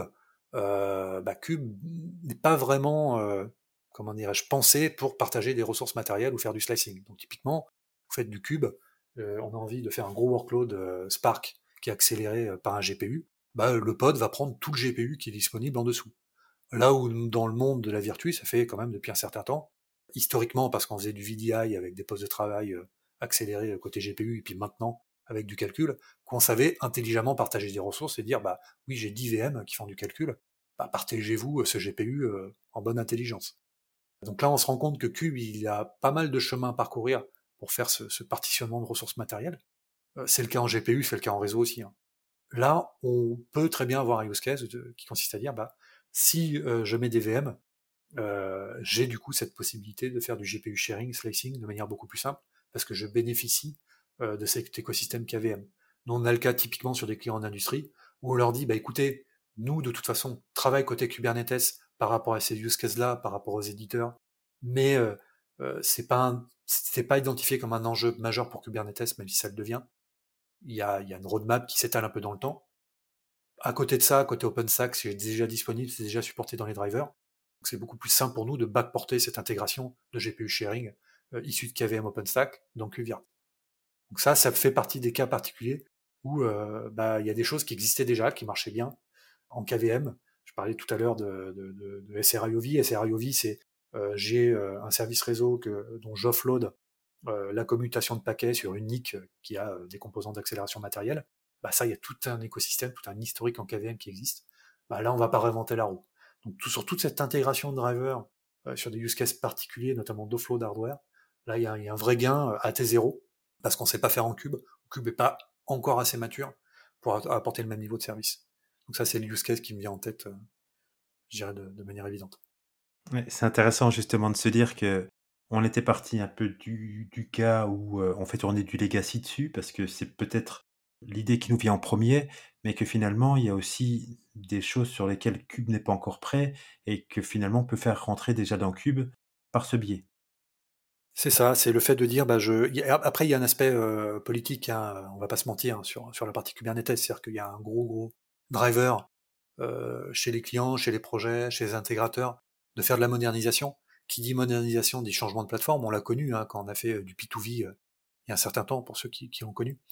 Speaker 2: Cube n'est pas vraiment, comment dirais-je, pensé pour partager des ressources matérielles ou faire du slicing. Donc typiquement, vous faites du Cube, on a envie de faire un gros workload Spark qui est accéléré par un GPU, le pod va prendre tout le GPU qui est disponible en dessous. Là où dans le monde de la Virtu, ça fait quand même depuis un certain temps, historiquement parce qu'on faisait du VDI avec des postes de travail accélérés côté GPU, et puis maintenant avec du calcul, qu'on savait intelligemment partager des ressources et dire, bah oui, j'ai 10 VM qui font du calcul, bah, partagez-vous ce GPU en bonne intelligence. Donc là, on se rend compte que Cube, il y a pas mal de chemin à parcourir pour faire ce partitionnement de ressources matérielles. C'est le cas en GPU, c'est le cas en réseau aussi, hein. Là, on peut très bien avoir un use case qui consiste à dire, bah, si je mets des VM, j'ai du coup cette possibilité de faire du GPU sharing, slicing de manière beaucoup plus simple, parce que je bénéficie de cet écosystème KVM. Nous, on a le cas typiquement sur des clients en industrie, où on leur dit, bah écoutez, nous, de toute façon, travaille côté Kubernetes par rapport à ces use cases-là, par rapport aux éditeurs, mais c'est pas identifié comme un enjeu majeur pour Kubernetes, même si ça le devient. Il y a une roadmap qui s'étale un peu dans le temps. À côté de ça, côté OpenStack, c'est déjà disponible, c'est déjà supporté dans les drivers. Donc c'est beaucoup plus simple pour nous de backporter cette intégration de GPU sharing issue de KVM OpenStack dans QVIR. Donc ça fait partie des cas particuliers où il y a des choses qui existaient déjà, qui marchaient bien en KVM. Je parlais tout à l'heure de SRIOV. SRIOV, c'est j'ai un service réseau dont j'offload la commutation de paquets sur une NIC qui a des composants d'accélération matérielle. Bah ça, il y a tout un écosystème, tout un historique en KVM qui existe. Bah là, on va pas réinventer la roue. Donc sur toute cette intégration de drivers sur des use cases particuliers, notamment d'offload hardware, là, il y a un vrai gain à T0 parce qu'on sait pas faire en cube. Cube est pas encore assez mature pour apporter le même niveau de service. Donc ça, c'est le use case qui me vient en tête, je dirais, de manière évidente.
Speaker 1: Ouais, c'est intéressant justement de se dire que on était parti un peu du cas où on fait tourner du legacy dessus, parce que c'est peut-être l'idée qui nous vient en premier, mais que finalement il y a aussi des choses sur lesquelles Cube n'est pas encore prêt et que finalement on peut faire rentrer déjà dans Cube par ce biais.
Speaker 2: C'est ça, c'est le fait de dire, après il y a un aspect politique, hein, on va pas se mentir, hein, sur la partie Kubernetes, c'est-à-dire qu'il y a un gros driver chez les clients, chez les projets, chez les intégrateurs, de faire de la modernisation. Qui dit modernisation dit changement de plateforme, on l'a connu hein, quand on a fait du P2V il y a un certain temps, pour ceux qui l'ont connu.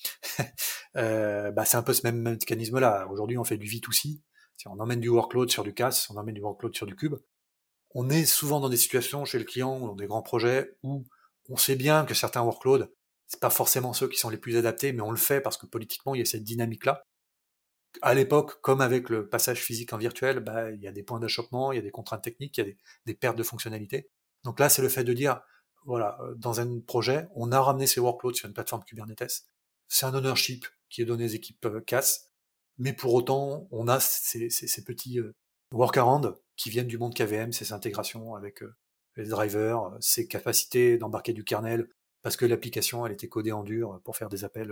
Speaker 2: C'est un peu ce même mécanisme-là. Aujourd'hui, on fait du V2C, on emmène du workload sur du CAS, on emmène du workload sur du Cube. On est souvent dans des situations chez le client, dans des grands projets, où on sait bien que certains workloads, c'est pas forcément ceux qui sont les plus adaptés, mais on le fait parce que politiquement, il y a cette dynamique-là. À l'époque, comme avec le passage physique en virtuel, il y a des points d'achoppement, il y a des contraintes techniques, il y a des pertes de fonctionnalités. Donc là, c'est le fait de dire, voilà, dans un projet, on a ramené ces workloads sur une plateforme Kubernetes. C'est un ownership qui est donné aux équipes CAS, mais pour autant, on a ces petits workarounds qui viennent du monde KVM, ces intégrations avec les drivers, ces capacités d'embarquer du kernel, parce que l'application, elle était codée en dur pour faire des appels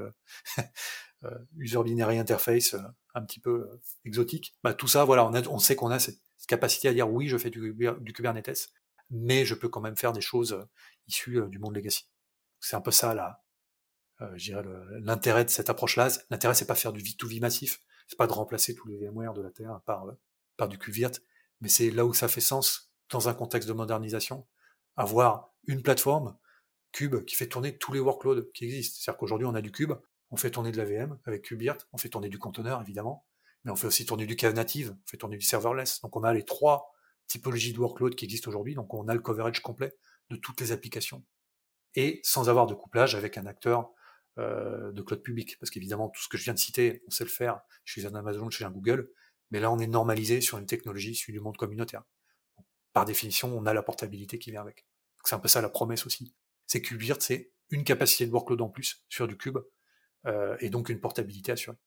Speaker 2: user binary interface un petit peu exotique. Tout ça, voilà, on sait qu'on a cette capacité à dire oui, je fais du Kubernetes, mais je peux quand même faire des choses issues du monde legacy. C'est un peu ça là, je dirais l'intérêt de cette approche-là. L'intérêt, c'est pas faire du V2V massif, c'est pas de remplacer tous les VMware de la Terre par du KubeVirt, mais c'est là où ça fait sens dans un contexte de modernisation, avoir une plateforme Cube qui fait tourner tous les workloads qui existent. C'est-à-dire qu'aujourd'hui, on a du Cube, on fait tourner de la VM avec KubeVirt, on fait tourner du conteneur, évidemment, mais on fait aussi tourner du Knative, on fait tourner du serverless. Donc on a les trois typologies de workloads qui existent aujourd'hui, donc on a le coverage complet de toutes les applications. Et sans avoir de couplage avec un acteur de cloud public. Parce qu'évidemment, tout ce que je viens de citer, on sait le faire chez un Amazon, chez un Google, mais là, on est normalisé sur une technologie issue du monde communautaire. Par définition, on a la portabilité qui vient avec. Donc c'est un peu ça la promesse aussi. C'est que KubeVirt, c'est une capacité de workload en plus sur du cube, et donc une portabilité assurée.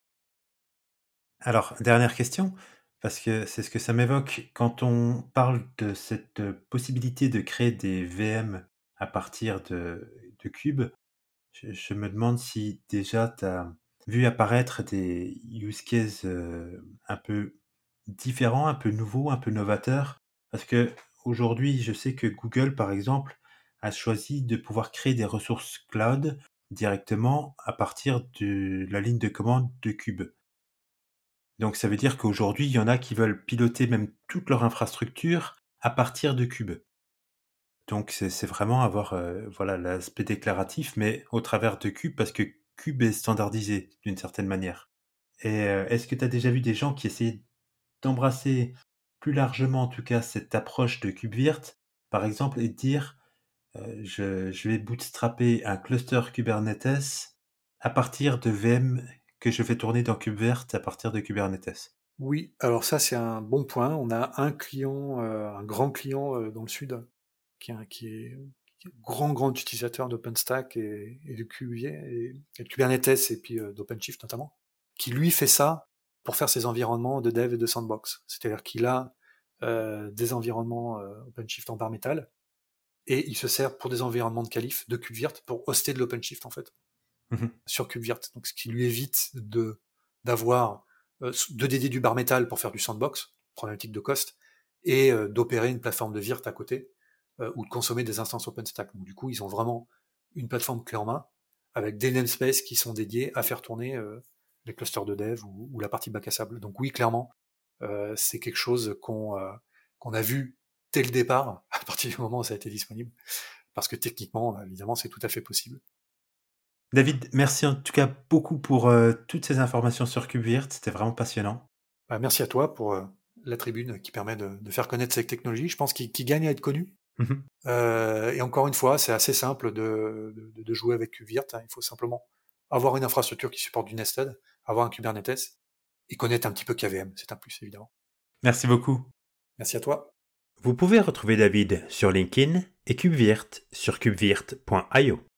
Speaker 1: Alors, dernière question, parce que c'est ce que ça m'évoque quand on parle de cette possibilité de créer des VM à partir de Cube. Je me demande si déjà tu as vu apparaître des use cases un peu différents, un peu nouveaux, un peu novateurs. Parce que aujourd'hui, je sais que Google, par exemple, a choisi de pouvoir créer des ressources cloud directement à partir de la ligne de commande de Cube. Donc ça veut dire qu'aujourd'hui, il y en a qui veulent piloter même toute leur infrastructure à partir de Cube. Donc c'est vraiment avoir voilà l'aspect déclaratif, mais au travers de Cube, parce que Cube est standardisé d'une certaine manière. Et est-ce que tu as déjà vu des gens qui essayaient d'embrasser plus largement, en tout cas, cette approche de KubeVirt, par exemple, et de dire je vais bootstrapper un cluster Kubernetes à partir de VM que je fais tourner dans KubeVirt à partir de Kubernetes.
Speaker 2: Oui, alors ça c'est un bon point. On a un client, un grand client dans le sud, qui est grand utilisateur d'OpenStack et de et de Kubernetes et puis d'OpenShift notamment, qui lui fait ça pour faire ses environnements de dev et de sandbox. C'est-à-dire qu'il a des environnements OpenShift en bare metal et il se sert pour des environnements de qualif de KubeVirt pour hoster de l'OpenShift en fait
Speaker 1: Mhm.
Speaker 2: sur KubeVirt. Donc ce qui lui évite d'avoir de dédier du bare metal pour faire du sandbox, problématique de cost, et d'opérer une plateforme de Virt à côté ou de consommer des instances OpenStack. Donc du coup, ils ont vraiment une plateforme clé en main avec des namespaces qui sont dédiés à faire tourner les clusters de dev ou la partie bac à sable. Donc oui, clairement, c'est quelque chose qu'on a vu dès le départ, à partir du moment où ça a été disponible, parce que techniquement, évidemment, c'est tout à fait possible.
Speaker 1: David, merci en tout cas beaucoup pour toutes ces informations sur KubeVirt, c'était vraiment passionnant.
Speaker 2: Merci à toi pour la tribune qui permet de faire connaître cette technologie. Je pense qu'il gagne à être connu.
Speaker 1: Mhm.
Speaker 2: Et encore une fois, c'est assez simple de jouer avec KubeVirt. Il faut simplement avoir une infrastructure qui supporte du nested, avoir un Kubernetes et connaître un petit peu KVM. C'est un plus, évidemment.
Speaker 1: Merci beaucoup.
Speaker 2: Merci à toi.
Speaker 1: Vous pouvez retrouver David sur LinkedIn et KubeVirt sur kubevirt.io.